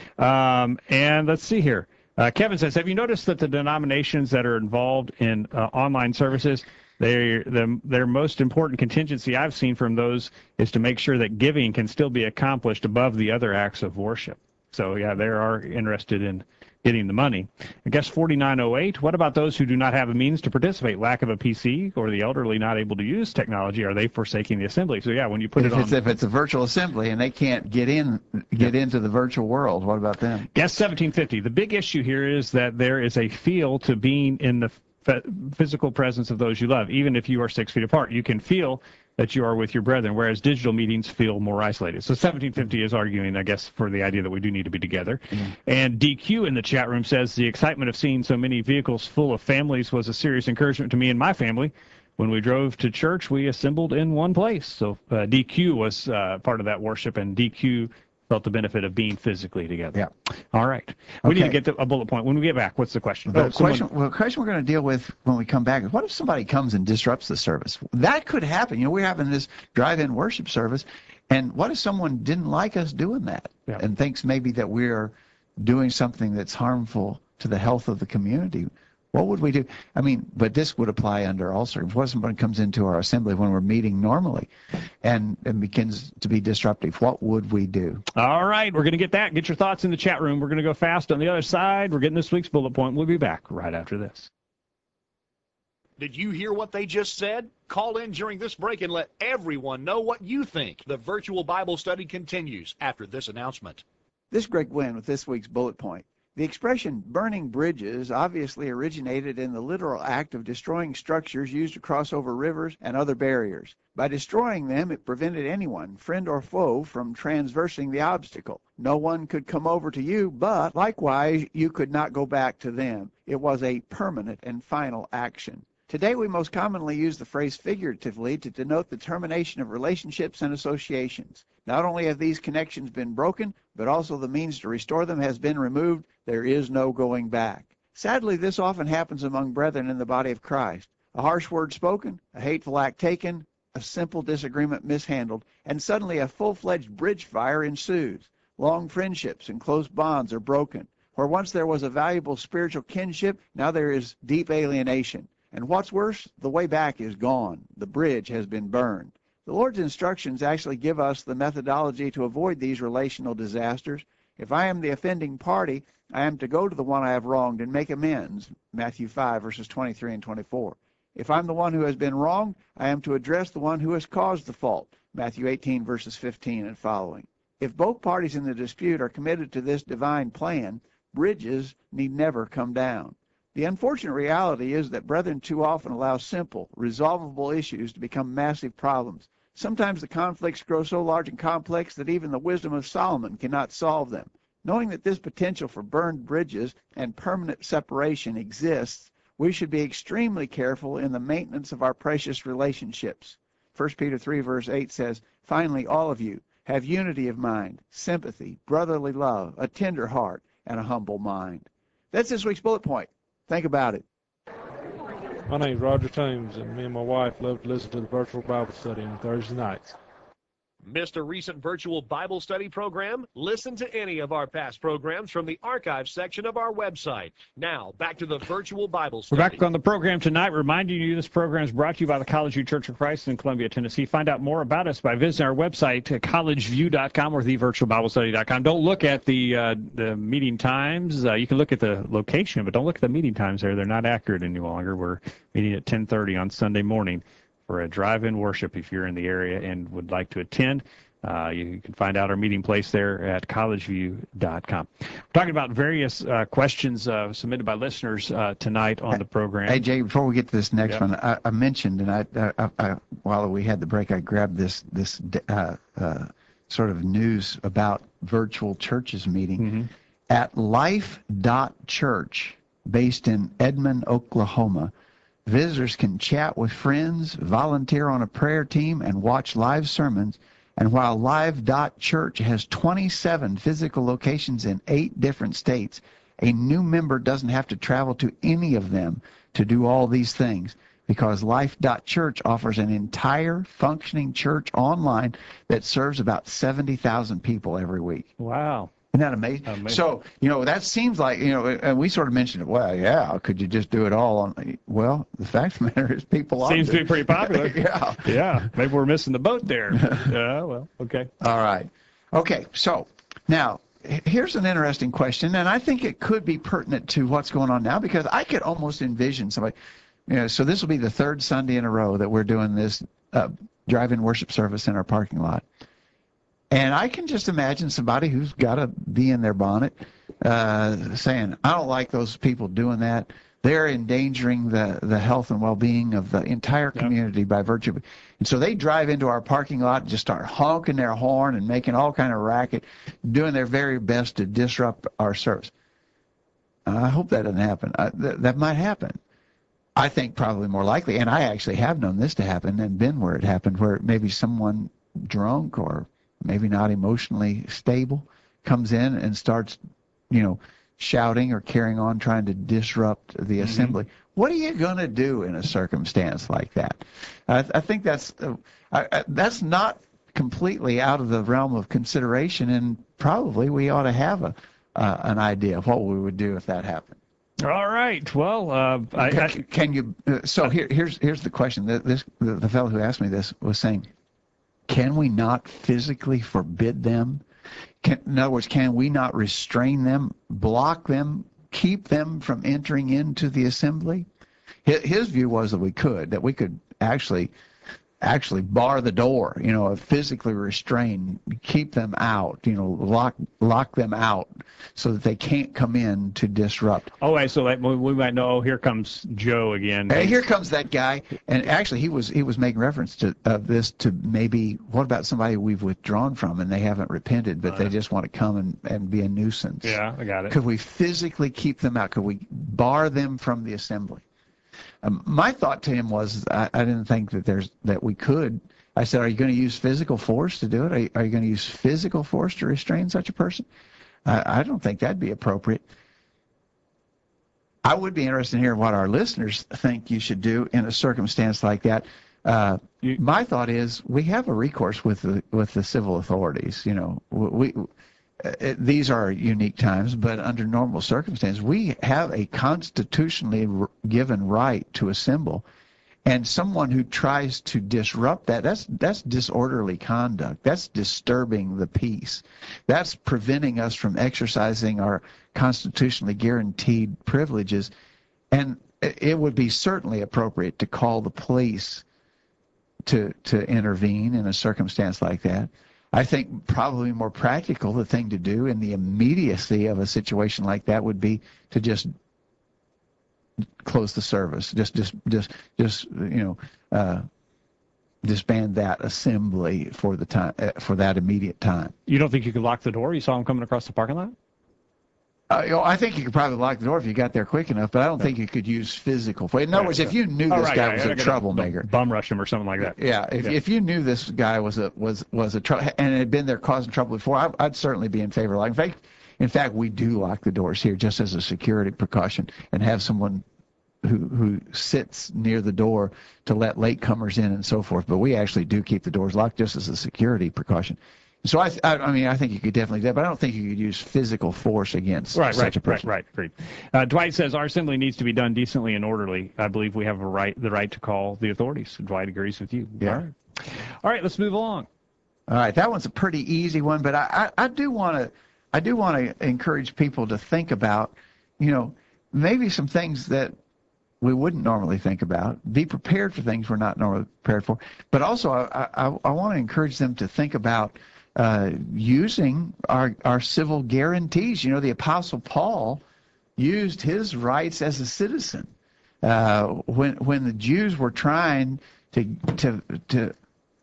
Um, and let's see here. Uh, Kevin says, have you noticed that the denominations that are involved in uh, online services, They're, the, their most important contingency I've seen from those is to make sure that giving can still be accomplished above the other acts of worship. So, yeah, they are interested in getting the money. I guess forty-nine oh eight, what about those who do not have a means to participate? Lack of a P C or the elderly not able to use technology, are they forsaking the assembly? So, yeah, when you put If it it's, on... if it's a virtual assembly and they can't get in, get into the virtual world, what about them? Guess seventeen fifty, the big issue here is that there is a feel to being in the physical presence of those you love. Even if you are six feet apart, you can feel that you are with your brethren, whereas digital meetings feel more isolated. So seventeen fifty is arguing, I guess, for the idea that we do need to be together. Mm-hmm. And D Q in the chat room says, the excitement of seeing so many vehicles full of families was a serious encouragement to me and my family. When we drove to church, we assembled in one place. So uh, D Q was uh, part of that worship, and D Q felt the benefit of being physically together. Yeah. All right. We Okay. need to get to a bullet point. When we get back, what's the question? The Oh, someone- question, well, the question we're going to deal with when we come back is, what if somebody comes and disrupts the service? That could happen. You know, we're having this drive-in worship service, and what if someone didn't like us doing that Yeah. and thinks maybe that we're doing something that's harmful to the health of the community, what would we do? I mean, but this would apply under all circumstances. What if someone comes into our assembly when we're meeting normally and, and begins to be disruptive? What would we do? All right, we're going to get that. Get your thoughts in the chat room. We're going to go fast on the other side. We're getting this week's bullet point. We'll be back right after this. Did you hear what they just said? Call in during this break and let everyone know what you think. The virtual Bible study continues after this announcement. This is Greg Gwynn with this week's bullet point. The expression burning bridges obviously originated in the literal act of destroying structures used to cross over rivers and other barriers. By destroying them, it prevented anyone, friend or foe, from transversing the obstacle. No one could come over to you, but likewise, you could not go back to them. It was a permanent and final action. Today, we most commonly use the phrase figuratively to denote the termination of relationships and associations. Not only have these connections been broken, but also the means to restore them has been removed. There is no going back. Sadly, this often happens among brethren in the body of Christ. A harsh word spoken, a hateful act taken, a simple disagreement mishandled, and suddenly a full-fledged bridge fire ensues. Long friendships and close bonds are broken. Where once there was a valuable spiritual kinship, now there is deep alienation. And what's worse, the way back is gone. The bridge has been burned. The Lord's instructions actually give us the methodology to avoid these relational disasters. If I am the offending party, I am to go to the one I have wronged and make amends, Matthew five, verses twenty-three and twenty-four. If I'm the one who has been wronged, I am to address the one who has caused the fault, Matthew eighteen, verses fifteen and following. If both parties in the dispute are committed to this divine plan, bridges need never come down. The unfortunate reality is that brethren too often allow simple, resolvable issues to become massive problems. Sometimes the conflicts grow so large and complex that even the wisdom of Solomon cannot solve them. Knowing that this potential for burned bridges and permanent separation exists, we should be extremely careful in the maintenance of our precious relationships. First Peter three, verse eight says, "Finally, all of you, have unity of mind, sympathy, brotherly love, a tender heart, and a humble mind." That's this week's bullet point. Think about it. My name's Roger Toombs, and me and my wife love to listen to the virtual Bible study on Thursday nights. Missed a recent virtual Bible study program? Listen to any of our past programs from the archive section of our website. Now, back to the virtual Bible study. We're back on the program tonight, reminding you this program is brought to you by the College View Church of Christ in Columbia, Tennessee. Find out more about us by visiting our website at college view dot com or the virtual bible study dot com. Don't look at the uh, the meeting times. Uh, you can look at the location, but don't look at the meeting times there. They're not accurate any longer. We're meeting at ten thirty on Sunday morning for a drive-in worship if you're in the area and would like to attend. Uh, you can find out our meeting place there at college view dot com. We're talking about various uh, questions uh, submitted by listeners uh, tonight on the program. Hey, Jay, before we get to this next Yep. one, I, I mentioned, and I, I, I, while we had the break, I grabbed this this uh, uh, sort of news about virtual churches meeting Mm-hmm. at life dot church, based in Edmond, Oklahoma. Visitors can chat with friends, volunteer on a prayer team, and watch live sermons. And while live dot church has twenty-seven physical locations in eight different states, a new member doesn't have to travel to any of them to do all these things, because life dot church offers an entire functioning church online that serves about seventy thousand people every week. Wow. Isn't that amazing? Amazing. So, you know, that seems like, you know, and we sort of mentioned it, well, yeah, could you just do it all on, well, the fact of the matter is people are. Seems to be pretty popular. Yeah. Yeah. Maybe we're missing the boat there. Yeah, well, okay. All right. Okay, so now h- here's an interesting question, and I think it could be pertinent to what's going on now, because I could almost envision somebody, you know, so this will be the third Sunday in a row that we're doing this uh, drive-in worship service in our parking lot. And I can just imagine somebody who's got to be in their bonnet uh, saying, I don't like those people doing that. They're endangering the, the health and well-being of the entire community yep. by virtue of it. And so they drive into our parking lot and just start honking their horn and making all kind of racket, doing their very best to disrupt our service. I hope that doesn't happen. I, th- that might happen. I think probably more likely, and I actually have known this to happen and been where it happened, where maybe someone drunk or maybe not emotionally stable comes in and starts, you know, shouting or carrying on, trying to disrupt the mm-hmm. assembly. What are you going to do in a circumstance like that? I, I think that's uh, I, I, that's not completely out of the realm of consideration, and probably we ought to have a uh, an idea of what we would do if that happened. All right. Well, uh, I, I, Can, can you? Uh, so here, here's here's the question. The, this the, the fellow who asked me this was saying, can we not physically forbid them? Can, in other words, can we not restrain them, block them, keep them from entering into the assembly? His, his view was that we could, that we could actually actually bar the door, you know, physically restrain, keep them out, you know, lock lock them out so that they can't come in to disrupt. oh, wait, so like, we we might know, oh, here comes Joe again. Hey, here comes that guy. And actually, he was he was making reference to of this to maybe, what about somebody we've withdrawn from and they haven't repented, but Uh, they just want to come and, and be a nuisance? Yeah, I got it. Could we physically keep them out? Could we bar them from the assembly? Um, my thought to him was, I, I didn't think that there's that we could. I said, are you going to use physical force to do it? Are you, are you going to use physical force to restrain such a person? I, I don't think that'd be appropriate. I would be interested in hearing what our listeners think you should do in a circumstance like that. Uh, You- my thought is we have a recourse with the with the civil authorities. You know, we. Uh, these are unique times, but under normal circumstances, we have a constitutionally r- given right to assemble, and someone who tries to disrupt that, that's that's disorderly conduct. That's disturbing the peace. That's preventing us from exercising our constitutionally guaranteed privileges, and it would be certainly appropriate to call the police to to intervene in a circumstance like that. I think probably more practical, the thing to do in the immediacy of a situation like that would be to just close the service, just, just, just, just, you know, uh, disband that assembly for the time, uh, for that immediate time. You don't think you could lock the door? You saw him coming across the parking lot? Uh, you know, I think you could probably lock the door if you got there quick enough, but I don't think you could use physical force. In other Yeah, words, yeah. if you knew Oh, this right, guy yeah, was yeah, a gotta troublemaker, Bum rush him or something like that. yeah, if Yeah. if you knew this guy was a was was a trouble and had been there causing trouble before, I, I'd certainly be in favor of locking. In fact, in fact, we do lock the doors here just as a security precaution, and have someone who who sits near the door to let latecomers in and so forth. But we actually do keep the doors locked just as a security precaution. So I, I, I mean, I think you could definitely do that, but I don't think you could use physical force against Right, such right, a person. right, right, agreed. Uh, Dwight says our assembly needs to be done decently and orderly. I believe we have a right, the right to call the authorities. Dwight agrees with you. Yeah. All right, All right, let's move along. All right, that one's a pretty easy one, but I, I, I do want to, I do want to encourage people to think about, you know, maybe some things that we wouldn't normally think about. Be prepared for things we're not normally prepared for, but also I, I, I want to encourage them to think about uh, using our our civil guarantees. You know, the Apostle Paul used his rights as a citizen uh, when when the Jews were trying to to to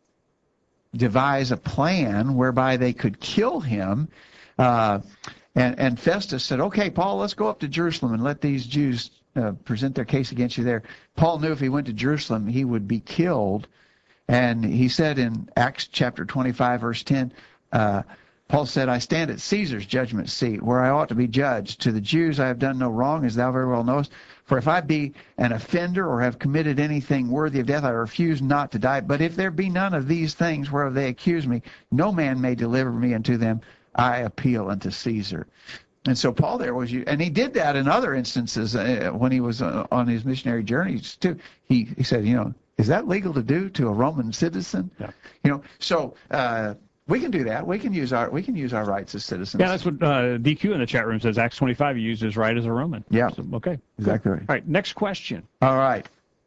devise a plan whereby they could kill him. Uh, and, and Festus said, okay, Paul, let's go up to Jerusalem and let these Jews uh, present their case against you there. Paul knew if he went to Jerusalem, he would be killed. And he said in Acts chapter twenty-five, verse ten, uh, Paul said, I stand at Caesar's judgment seat, where I ought to be judged. To the Jews I have done no wrong, as thou very well knowest. For if I be an offender or have committed anything worthy of death, I refuse not to die. But if there be none of these things whereof they accuse me, no man may deliver me unto them. I appeal unto Caesar. And so Paul there was, and he did that in other instances uh, when he was uh, on his missionary journeys too. He he said, you know, is that legal to do to a Roman citizen? Yeah. You know, so uh, we can do that. We can use our we can use our rights as citizens. Yeah, that's what uh, D Q in the chat room says. Acts twenty-five, he used his right as a Roman. Yeah. So, okay. Exactly right. All right, next question. All right.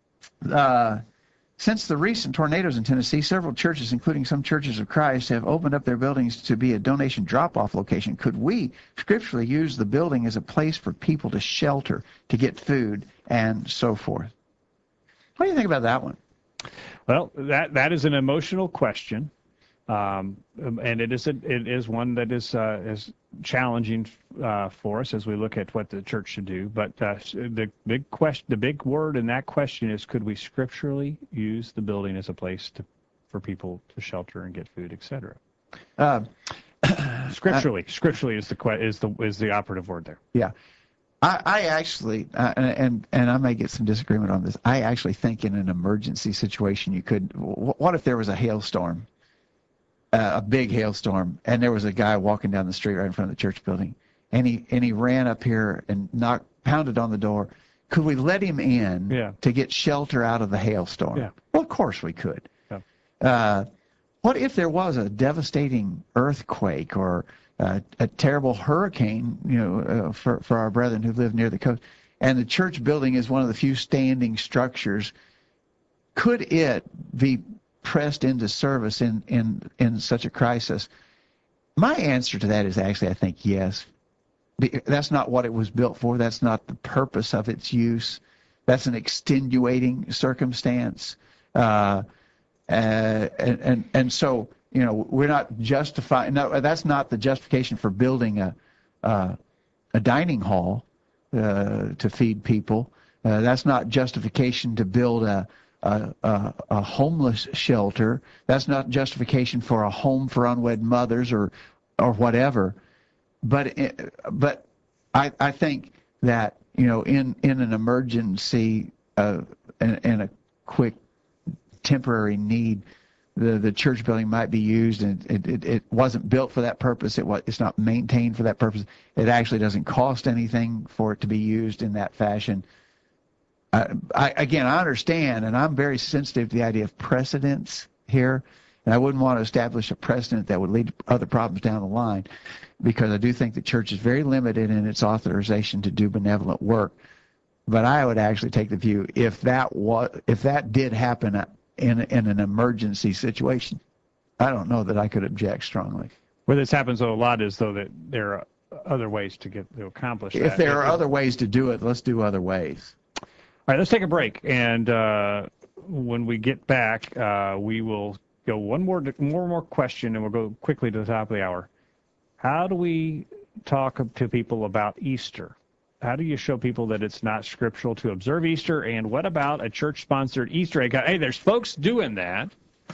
Uh, since the recent tornadoes in Tennessee, several churches, including some churches of Christ, have opened up their buildings to be a donation drop-off location. Could we scripturally use the building as a place for people to shelter, to get food, and so forth? What do you think about that one? Well, that that is an emotional question, um, and it is a, it is one that is uh, is challenging uh, for us as we look at what the church should do. But uh, the big question, the big word in that question is: could we scripturally use the building as a place to for people to shelter and get food, et cetera? Uh, Scripturally, scripturally is the que- is the is the operative word there. yeah. I, I actually, uh, and and I may get some disagreement on this. I actually think in an emergency situation, you could. What if there was a hailstorm, uh, a big hailstorm, and there was a guy walking down the street right in front of the church building, and he and he ran up here and knocked pounded on the door, could we let him in Yeah. to get shelter out of the hailstorm? Yeah. Well, of course we could. Yeah. Uh, what if there was a devastating earthquake or uh, a terrible hurricane, you know, uh, for, for our brethren who live near the coast, and the church building is one of the few standing structures? Could it be pressed into service in, in, in such a crisis? My answer to that is actually, I think, yes. That's not what it was built for. That's not the purpose of its use. That's an extenuating circumstance. Uh, and, and, and so, you know, we're not justifying, no, that's not the justification for building a, uh, a dining hall uh, to feed people. Uh, that's not justification to build a, A, a, a homeless shelter. That's not justification for a home for unwed mothers or or whatever. But it, but I, I think that, you know, in, in an emergency uh, and, and a quick temporary need, the, the church building might be used, and it, it, it wasn't built for that purpose. It was, it's not maintained for that purpose. It actually doesn't cost anything for it to be used in that fashion. I, I, again, I understand, and I'm very sensitive to the idea of precedents here, and I wouldn't want to establish a precedent that would lead to other problems down the line, because I do think the church is very limited in its authorization to do benevolent work. But I would actually take the view, if that was, if that did happen in in an emergency situation, I don't know that I could object strongly. Where this happens a lot is, though, that there are other ways to get to accomplish that. If there are other ways to do it, let's do other ways. All right, let's take a break, and uh, when we get back, uh, we will go one more, more, more question, and we'll go quickly to the top of the hour. How do we talk to people about Easter? How do you show people that it's not scriptural to observe Easter? And what about a church-sponsored Easter egg? Hey, there's folks doing that,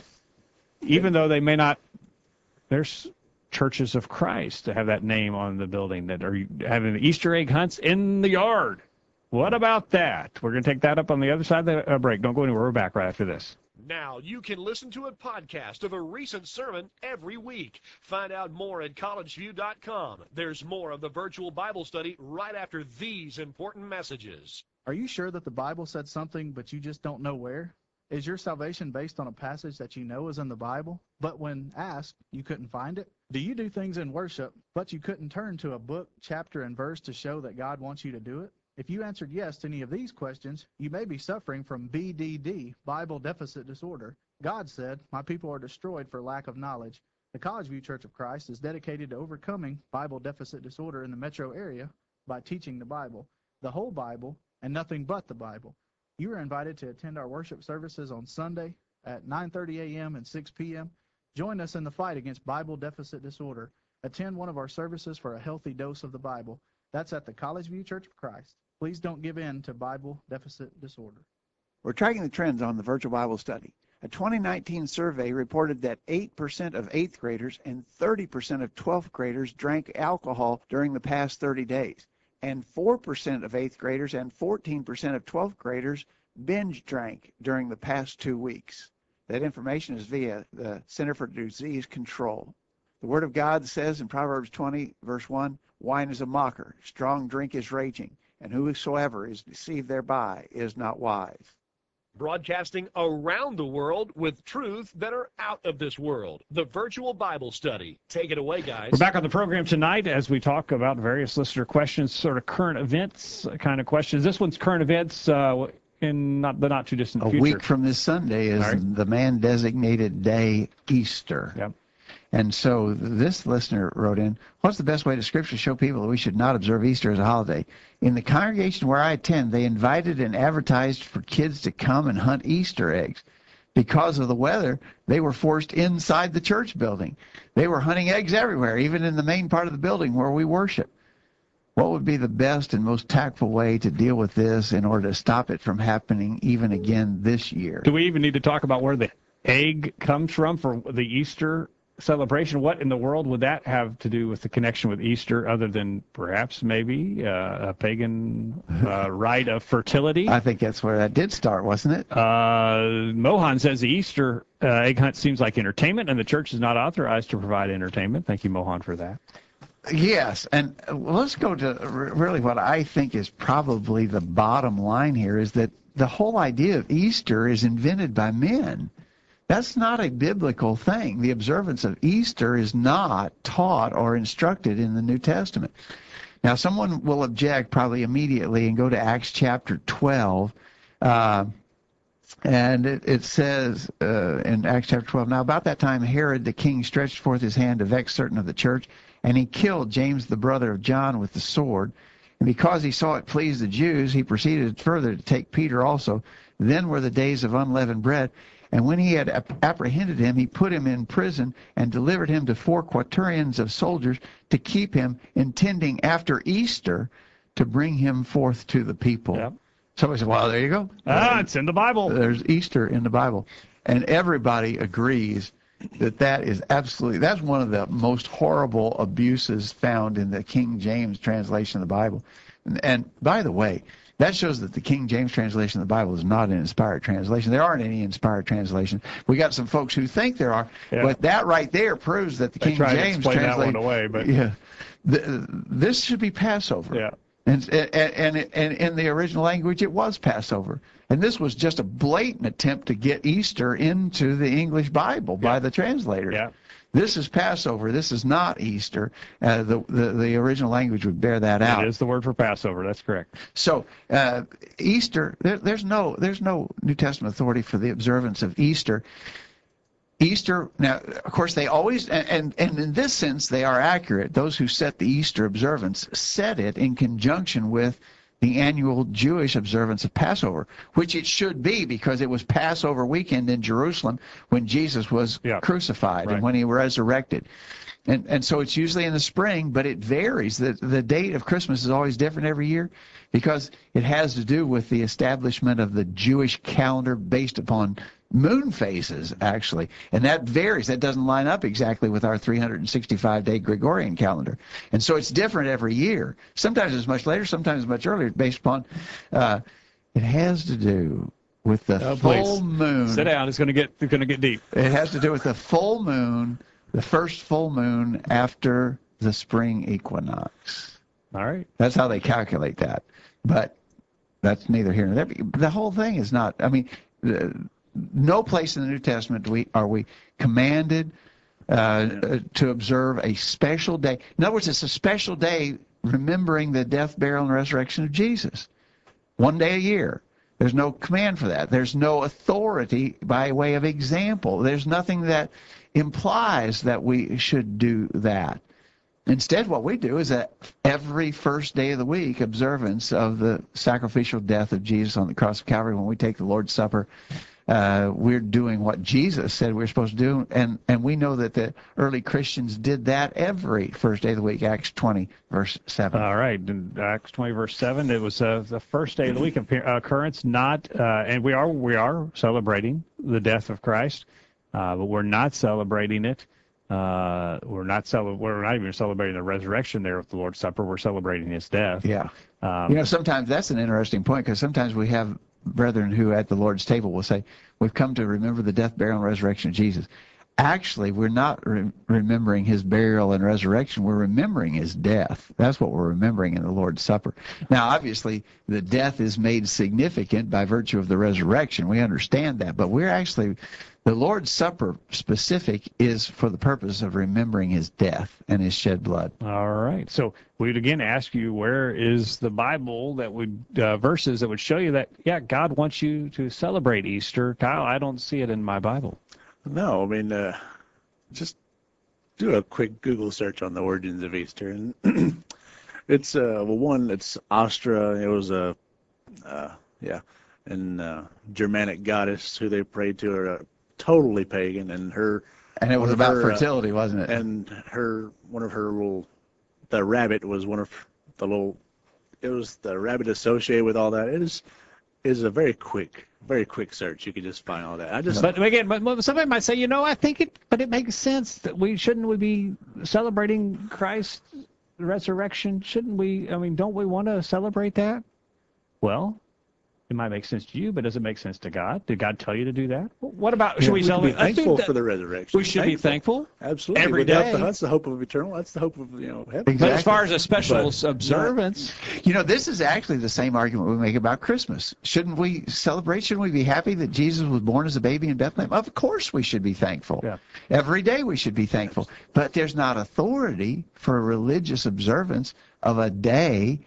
even though they may not. There's Churches of Christ to have that name on the building that are having the Easter egg hunts in the yard. What about that? We're going to take that up on the other side of the uh, break. Don't go anywhere. We're back right after this. Now you can listen to a podcast of a recent sermon every week. Find out more at college view dot com. There's more of the virtual Bible study right after these important messages. Are you sure that the Bible said something, but you just don't know where? Is your salvation based on a passage that you know is in the Bible, but when asked, you couldn't find it? Do you do things in worship, but you couldn't turn to a book, chapter, and verse to show that God wants you to do it? If you answered yes to any of these questions, you may be suffering from B D D, Bible Deficit Disorder. God said, "My people are destroyed for lack of knowledge." The College View Church of Christ is dedicated to overcoming Bible Deficit Disorder in the metro area by teaching the Bible, the whole Bible, and nothing but the Bible. You are invited to attend our worship services on Sunday at nine thirty a m and six p m Join us in the fight against Bible Deficit Disorder. Attend one of our services for a healthy dose of the Bible. That's at the College View Church of Christ. Please don't give in to Bible Deficit Disorder. We're tracking the trends on the virtual Bible study. A twenty nineteen survey reported that eight percent of eighth graders and thirty percent of twelfth graders drank alcohol during the past thirty days. And four percent of eighth graders and fourteen percent of twelfth graders binge drank during the past two weeks. That information is via the Center for Disease Control. The Word of God says in Proverbs twenty, verse one, "Wine is a mocker, strong drink is raging, and whosoever is deceived thereby is not wise." Broadcasting around the world with truths that are out of this world. The virtual Bible study. Take it away, guys. We're back on the program tonight as we talk about various listener questions, sort of current events kind of questions. This one's current events uh, in not the not too distant A future. week from this Sunday is right. the man-designated day, Easter. Yep. And so this listener wrote in, "What's the best way to Scripture show people that we should not observe Easter as a holiday? In the congregation where I attend, they invited and advertised for kids to come and hunt Easter eggs. Because of the weather, they were forced inside the church building. They were hunting eggs everywhere, even in the main part of the building where we worship. What would be the best and most tactful way to deal with this in order to stop it from happening even again this year?" Do we even need to talk about where the egg comes from for the Easter celebration? What in the world would that have to do with the connection with Easter, other than perhaps maybe uh, a pagan uh, rite of fertility? I think that's where that did start, wasn't it? Uh, Mohan says the Easter uh, egg hunt seems like entertainment, and the church is not authorized to provide entertainment. Thank you, Mohan, for that. Yes, and uh, let's go to r- really what I think is probably the bottom line here is that the whole idea of Easter is invented by men. That's not a biblical thing. The observance of Easter is not taught or instructed in the New Testament. Now, someone will object probably immediately and go to Acts chapter twelve. Uh, and it, it says uh, in Acts chapter twelve, now about that time Herod the king stretched forth his hand to vex certain of the church, and he killed James the brother of John with the sword. And because he saw it pleased the Jews, he proceeded further to take Peter also. Then were the days of unleavened bread. And when he had ap- apprehended him, he put him in prison and delivered him to four quaternions of soldiers to keep him, intending after Easter to bring him forth to the people. Yep. Somebody said, well, there you go. Ah, it's in the Bible. There's Easter in the Bible. And everybody agrees that that is absolutely, that's one of the most horrible abuses found in the King James translation of the Bible. And, and by the way, that shows that the King James translation of the Bible is not an inspired translation. There aren't any inspired translations. We got some folks who think there are, Yeah. but that right there proves that the They King try to James explain that translation. one away, but Yeah, the, this should be Passover. yeah. And, and, and, and in the original language, it was Passover. And this was just a blatant attempt to get Easter into the English Bible by Yeah. the translators. Yeah. This is Passover. This is not Easter. Uh, the, the the original language would bear that out. It is the word for Passover. That's correct. So uh, Easter, there, there's no there's no New Testament authority for the observance of Easter. Easter, now, of course, they always, and, and in this sense, they are accurate. Those who set the Easter observance set it in conjunction with the annual Jewish observance of Passover, which it should be because it was Passover weekend in Jerusalem when Jesus was Yeah. crucified Right. and when he resurrected. And and so it's usually in the spring, but it varies. The, the date of Christmas is always different every year because it has to do with the establishment of the Jewish calendar based upon moon phases, actually. And that varies. That doesn't line up exactly with our three hundred sixty-five day Gregorian calendar. And so it's different every year. Sometimes it's much later, sometimes it's much earlier, based upon, uh, it has to do with the Oh, full please. moon. Sit down. It's going to get it's going to get deep. It has to do with the full moon, the first full moon after the spring equinox. All right. That's how they calculate that. But that's neither here nor there. The whole thing is not, I mean, uh, no place in the New Testament do we, are we commanded uh, uh, to observe a special day. In other words, it's a special day remembering the death, burial, and resurrection of Jesus. One day a year. There's no command for that. There's no authority by way of example. There's nothing that implies that we should do that. Instead, what we do is that every first day of the week observance of the sacrificial death of Jesus on the cross of Calvary, when we take the Lord's Supper, uh, we're doing what Jesus said we're supposed to do. And, and we know that the early Christians did that every first day of the week, Acts twenty, verse seven. All right. In Acts twenty, verse seven, it was uh, the first day of the week occurrence, not, uh, and we are we are celebrating the death of Christ, uh, but we're not celebrating it. Uh, we're not cel- we're not even celebrating the resurrection there with the Lord's Supper. We're celebrating his death. Yeah. Um, You know, sometimes that's an interesting point because sometimes we have brethren who at the Lord's table will say, we've come to remember the death, burial, and resurrection of Jesus. Actually, we're not re- remembering his burial and resurrection. We're remembering his death. That's what we're remembering in the Lord's Supper. Now, obviously, the death is made significant by virtue of the resurrection. We understand that. But we're actually, the Lord's Supper specific is for the purpose of remembering his death and his shed blood. All right. So we'd again ask you, where is the Bible that would, uh, verses that would show you that, yeah, God wants you to celebrate Easter? Kyle, I don't see it in my Bible. No, I mean, uh, just do a quick Google search on the origins of Easter, and it's uh, well, one, it's Astra. It was a, uh, yeah, and uh, Germanic goddess who they prayed to, are uh, totally pagan, and her, And it was one of about her, uh, fertility, wasn't it? and her, one of her little, the rabbit was one of the little, it was the rabbit associated with all that. It is, is a very quick. Very quick search. You could just find all that. I just, But again, but but somebody might say, you know, I think it, but it makes sense that we shouldn't we be celebrating Christ's resurrection? Shouldn't we? I mean, don't we want to celebrate that? Well, it might make sense to you, but does it make sense to God? Did God tell you to do that? What about, Yeah, should we we should be celebrate? I think thankful that for the resurrection. we should be thankful. Absolutely. every Without day. The, that's the hope of eternal. That's the hope of, you know, heaven. Exactly. But as far as a special But observance, You know, this is actually the same argument we make about Christmas. Shouldn't we celebrate? Shouldn't we be happy that Jesus was born as a baby in Bethlehem? Of course we should be thankful. Yeah. Every day we should be thankful. But there's not authority for a religious observance of a day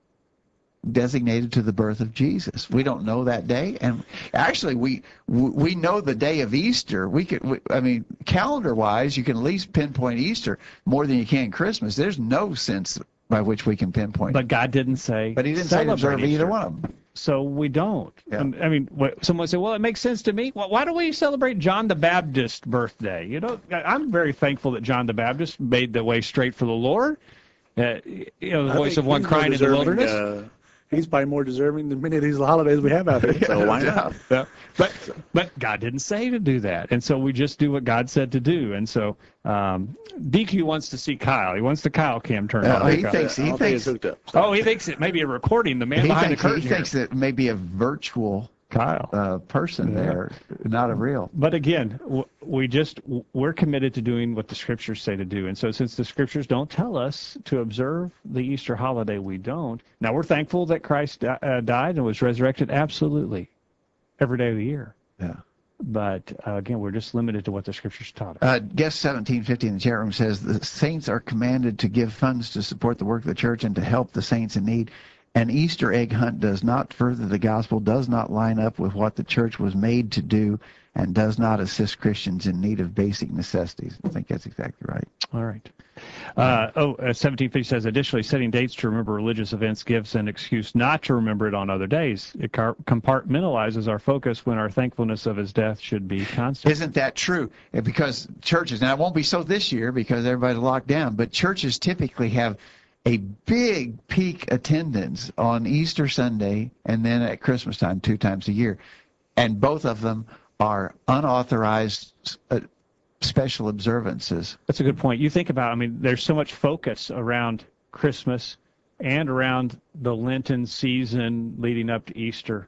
designated to the birth of Jesus. We don't know that day, and actually we we know the day of Easter. We could, we, I mean, calendar-wise, you can at least pinpoint Easter more than you can Christmas. There's no sense by which we can pinpoint. but God didn't say. But he didn't say to celebrate observe either Easter. one of them. So we don't. Yeah. And, I mean, what, someone said, well, it makes sense to me. Well, why do we celebrate John the Baptist's birthday? You know, I- I'm very thankful that John the Baptist made the way straight for the Lord. Uh, you know, the I voice think of one he's more crying in the deserving, wilderness. Uh, he's probably more deserving than many of these holidays we have out there. So why not? Yeah. But but God didn't say to do that, and so we just do what God said to do. And so um, D Q wants to see Kyle. He wants the Kyle cam turned Uh, on. he Kyle. thinks I he don't think thinks it's hooked up. Oh, he thinks it may be a recording. The man he behind thinks the curtain he here. thinks that maybe a virtual Kyle. uh, person Yeah. there, not a real. But again, w- we just w- we're committed to doing what the scriptures say to do, and so since the scriptures don't tell us to observe the Easter holiday, we don't. Now we're thankful that Christ di- uh, died and was resurrected, absolutely, every day of the year. Yeah. But uh, again, we're just limited to what the scriptures taught us. Uh, guest seventeen fifty in the chat room says the saints are commanded to give funds to support the work of the church and to help the saints in need. An Easter egg hunt does not further the gospel, does not line up with what the church was made to do, and does not assist Christians in need of basic necessities. I think that's exactly right. All right. Uh, oh, uh, seventeen fifty says, additionally, setting dates to remember religious events gives an excuse not to remember it on other days. It car- compartmentalizes our focus when our thankfulness of his death should be constant. Isn't that true? Uh, Because churches, now it won't be so this year because everybody's locked down, but churches typically have a big peak attendance on Easter Sunday and then at Christmas time two times a year. And both of them are unauthorized uh, special observances. That's a good point. You think about, I mean, there's so much focus around Christmas and around the Lenten season leading up to Easter.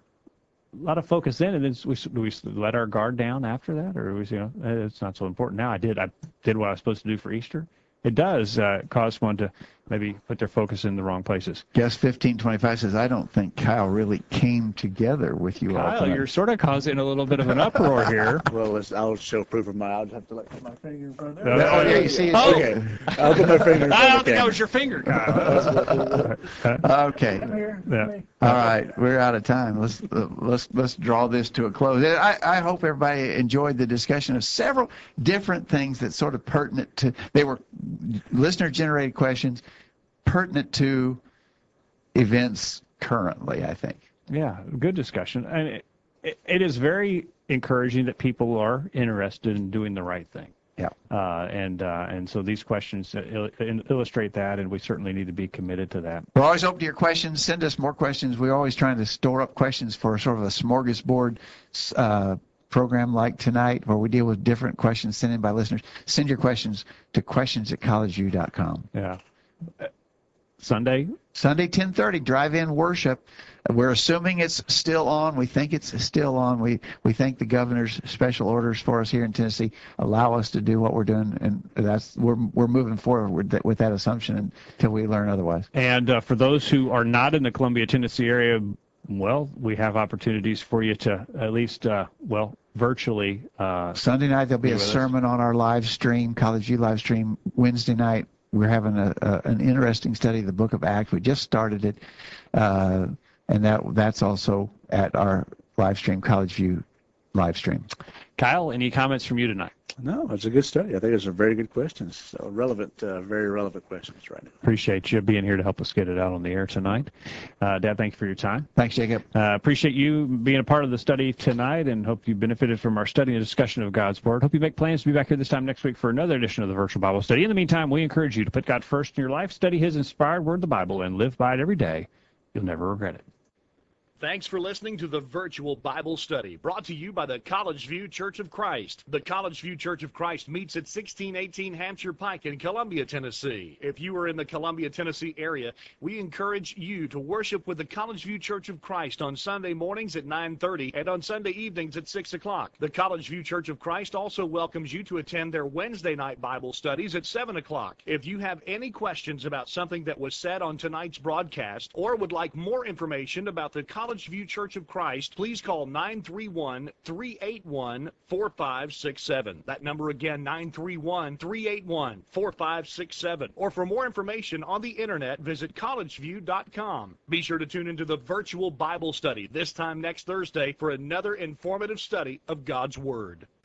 A lot of focus then, and then we, do we let our guard down after that, or we, you know, eh, it's not so important now. I did, I did what I was supposed to do for Easter. It does uh, cause one to maybe put their focus in the wrong places. Guest fifteen twenty-five says, I don't think Kyle really came together with you all Kyle, tonight. you're sort of causing a little bit of an uproar here. Well, let's, I'll show proof of my. I'll just have to like put my finger in front of Uh, there. Oh, yeah, you see it. Oh. Okay. I'll put my finger in I front don't of think the that camera. was your finger, Kyle. Okay. Yeah. All right, we're out of time. Let's uh, let's let's draw this to a close. I, I hope everybody enjoyed the discussion of several different things that sort of pertinent to. They were listener-generated questions pertinent to events currently, I think. Yeah, good discussion. And it, it, it is very encouraging that people are interested in doing the right thing. Yeah. Uh, and uh, and so these questions il- illustrate that, and we certainly need to be committed to that. We're always open to your questions. Send us more questions. We're always trying to store up questions for sort of a smorgasbord uh, program like tonight, where we deal with different questions sent in by listeners. Send your questions to questions at college u dot com. Yeah. Uh, Sunday. Sunday, ten thirty, drive-in worship. We're assuming it's still on. We think it's still on. We we think the governor's special orders for us here in Tennessee allow us to do what we're doing, and that's we're we're moving forward with that, with that assumption until we learn otherwise. And uh, for those who are not in the Columbia, Tennessee area, well, we have opportunities for you to at least, uh, well, virtually. Uh, Sunday night there'll be Be a with us. sermon on our live stream, College U live stream. Wednesday night we're having a, a an interesting study of the Book of Acts. We just started it, uh, and that that's also at our live stream, College View live stream. Kyle, any comments from you tonight? No, it's a good study. I think those are very good questions. So relevant, uh, very relevant questions right now. Appreciate you being here to help us get it out on the air tonight. Uh, Dad, thank you for your time. Thanks, Jacob. Uh, appreciate you being a part of the study tonight, and hope you benefited from our study and discussion of God's Word. Hope you make plans to be back here this time next week for another edition of the Virtual Bible Study. In the meantime, we encourage you to put God first in your life, study His inspired Word, the Bible, and live by it every day. You'll never regret it. Thanks for listening to the Virtual Bible Study, brought to you by the College View Church of Christ. The College View Church of Christ meets at sixteen eighteen Hampshire Pike in Columbia, Tennessee. If you are in the Columbia, Tennessee area, we encourage you to worship with the College View Church of Christ on Sunday mornings at nine thirty and on Sunday evenings at six o'clock. The College View Church of Christ also welcomes you to attend their Wednesday night Bible studies at seven o'clock. If you have any questions about something that was said on tonight's broadcast or would like more information about the College View Church of Christ, please call nine three one, three eight one, four five six seven. That number again, nine three one, three eight one, four five six seven. Or for more information on the internet, visit college view dot com. Be sure to tune into the Virtual Bible Study this time next Thursday for another informative study of God's Word.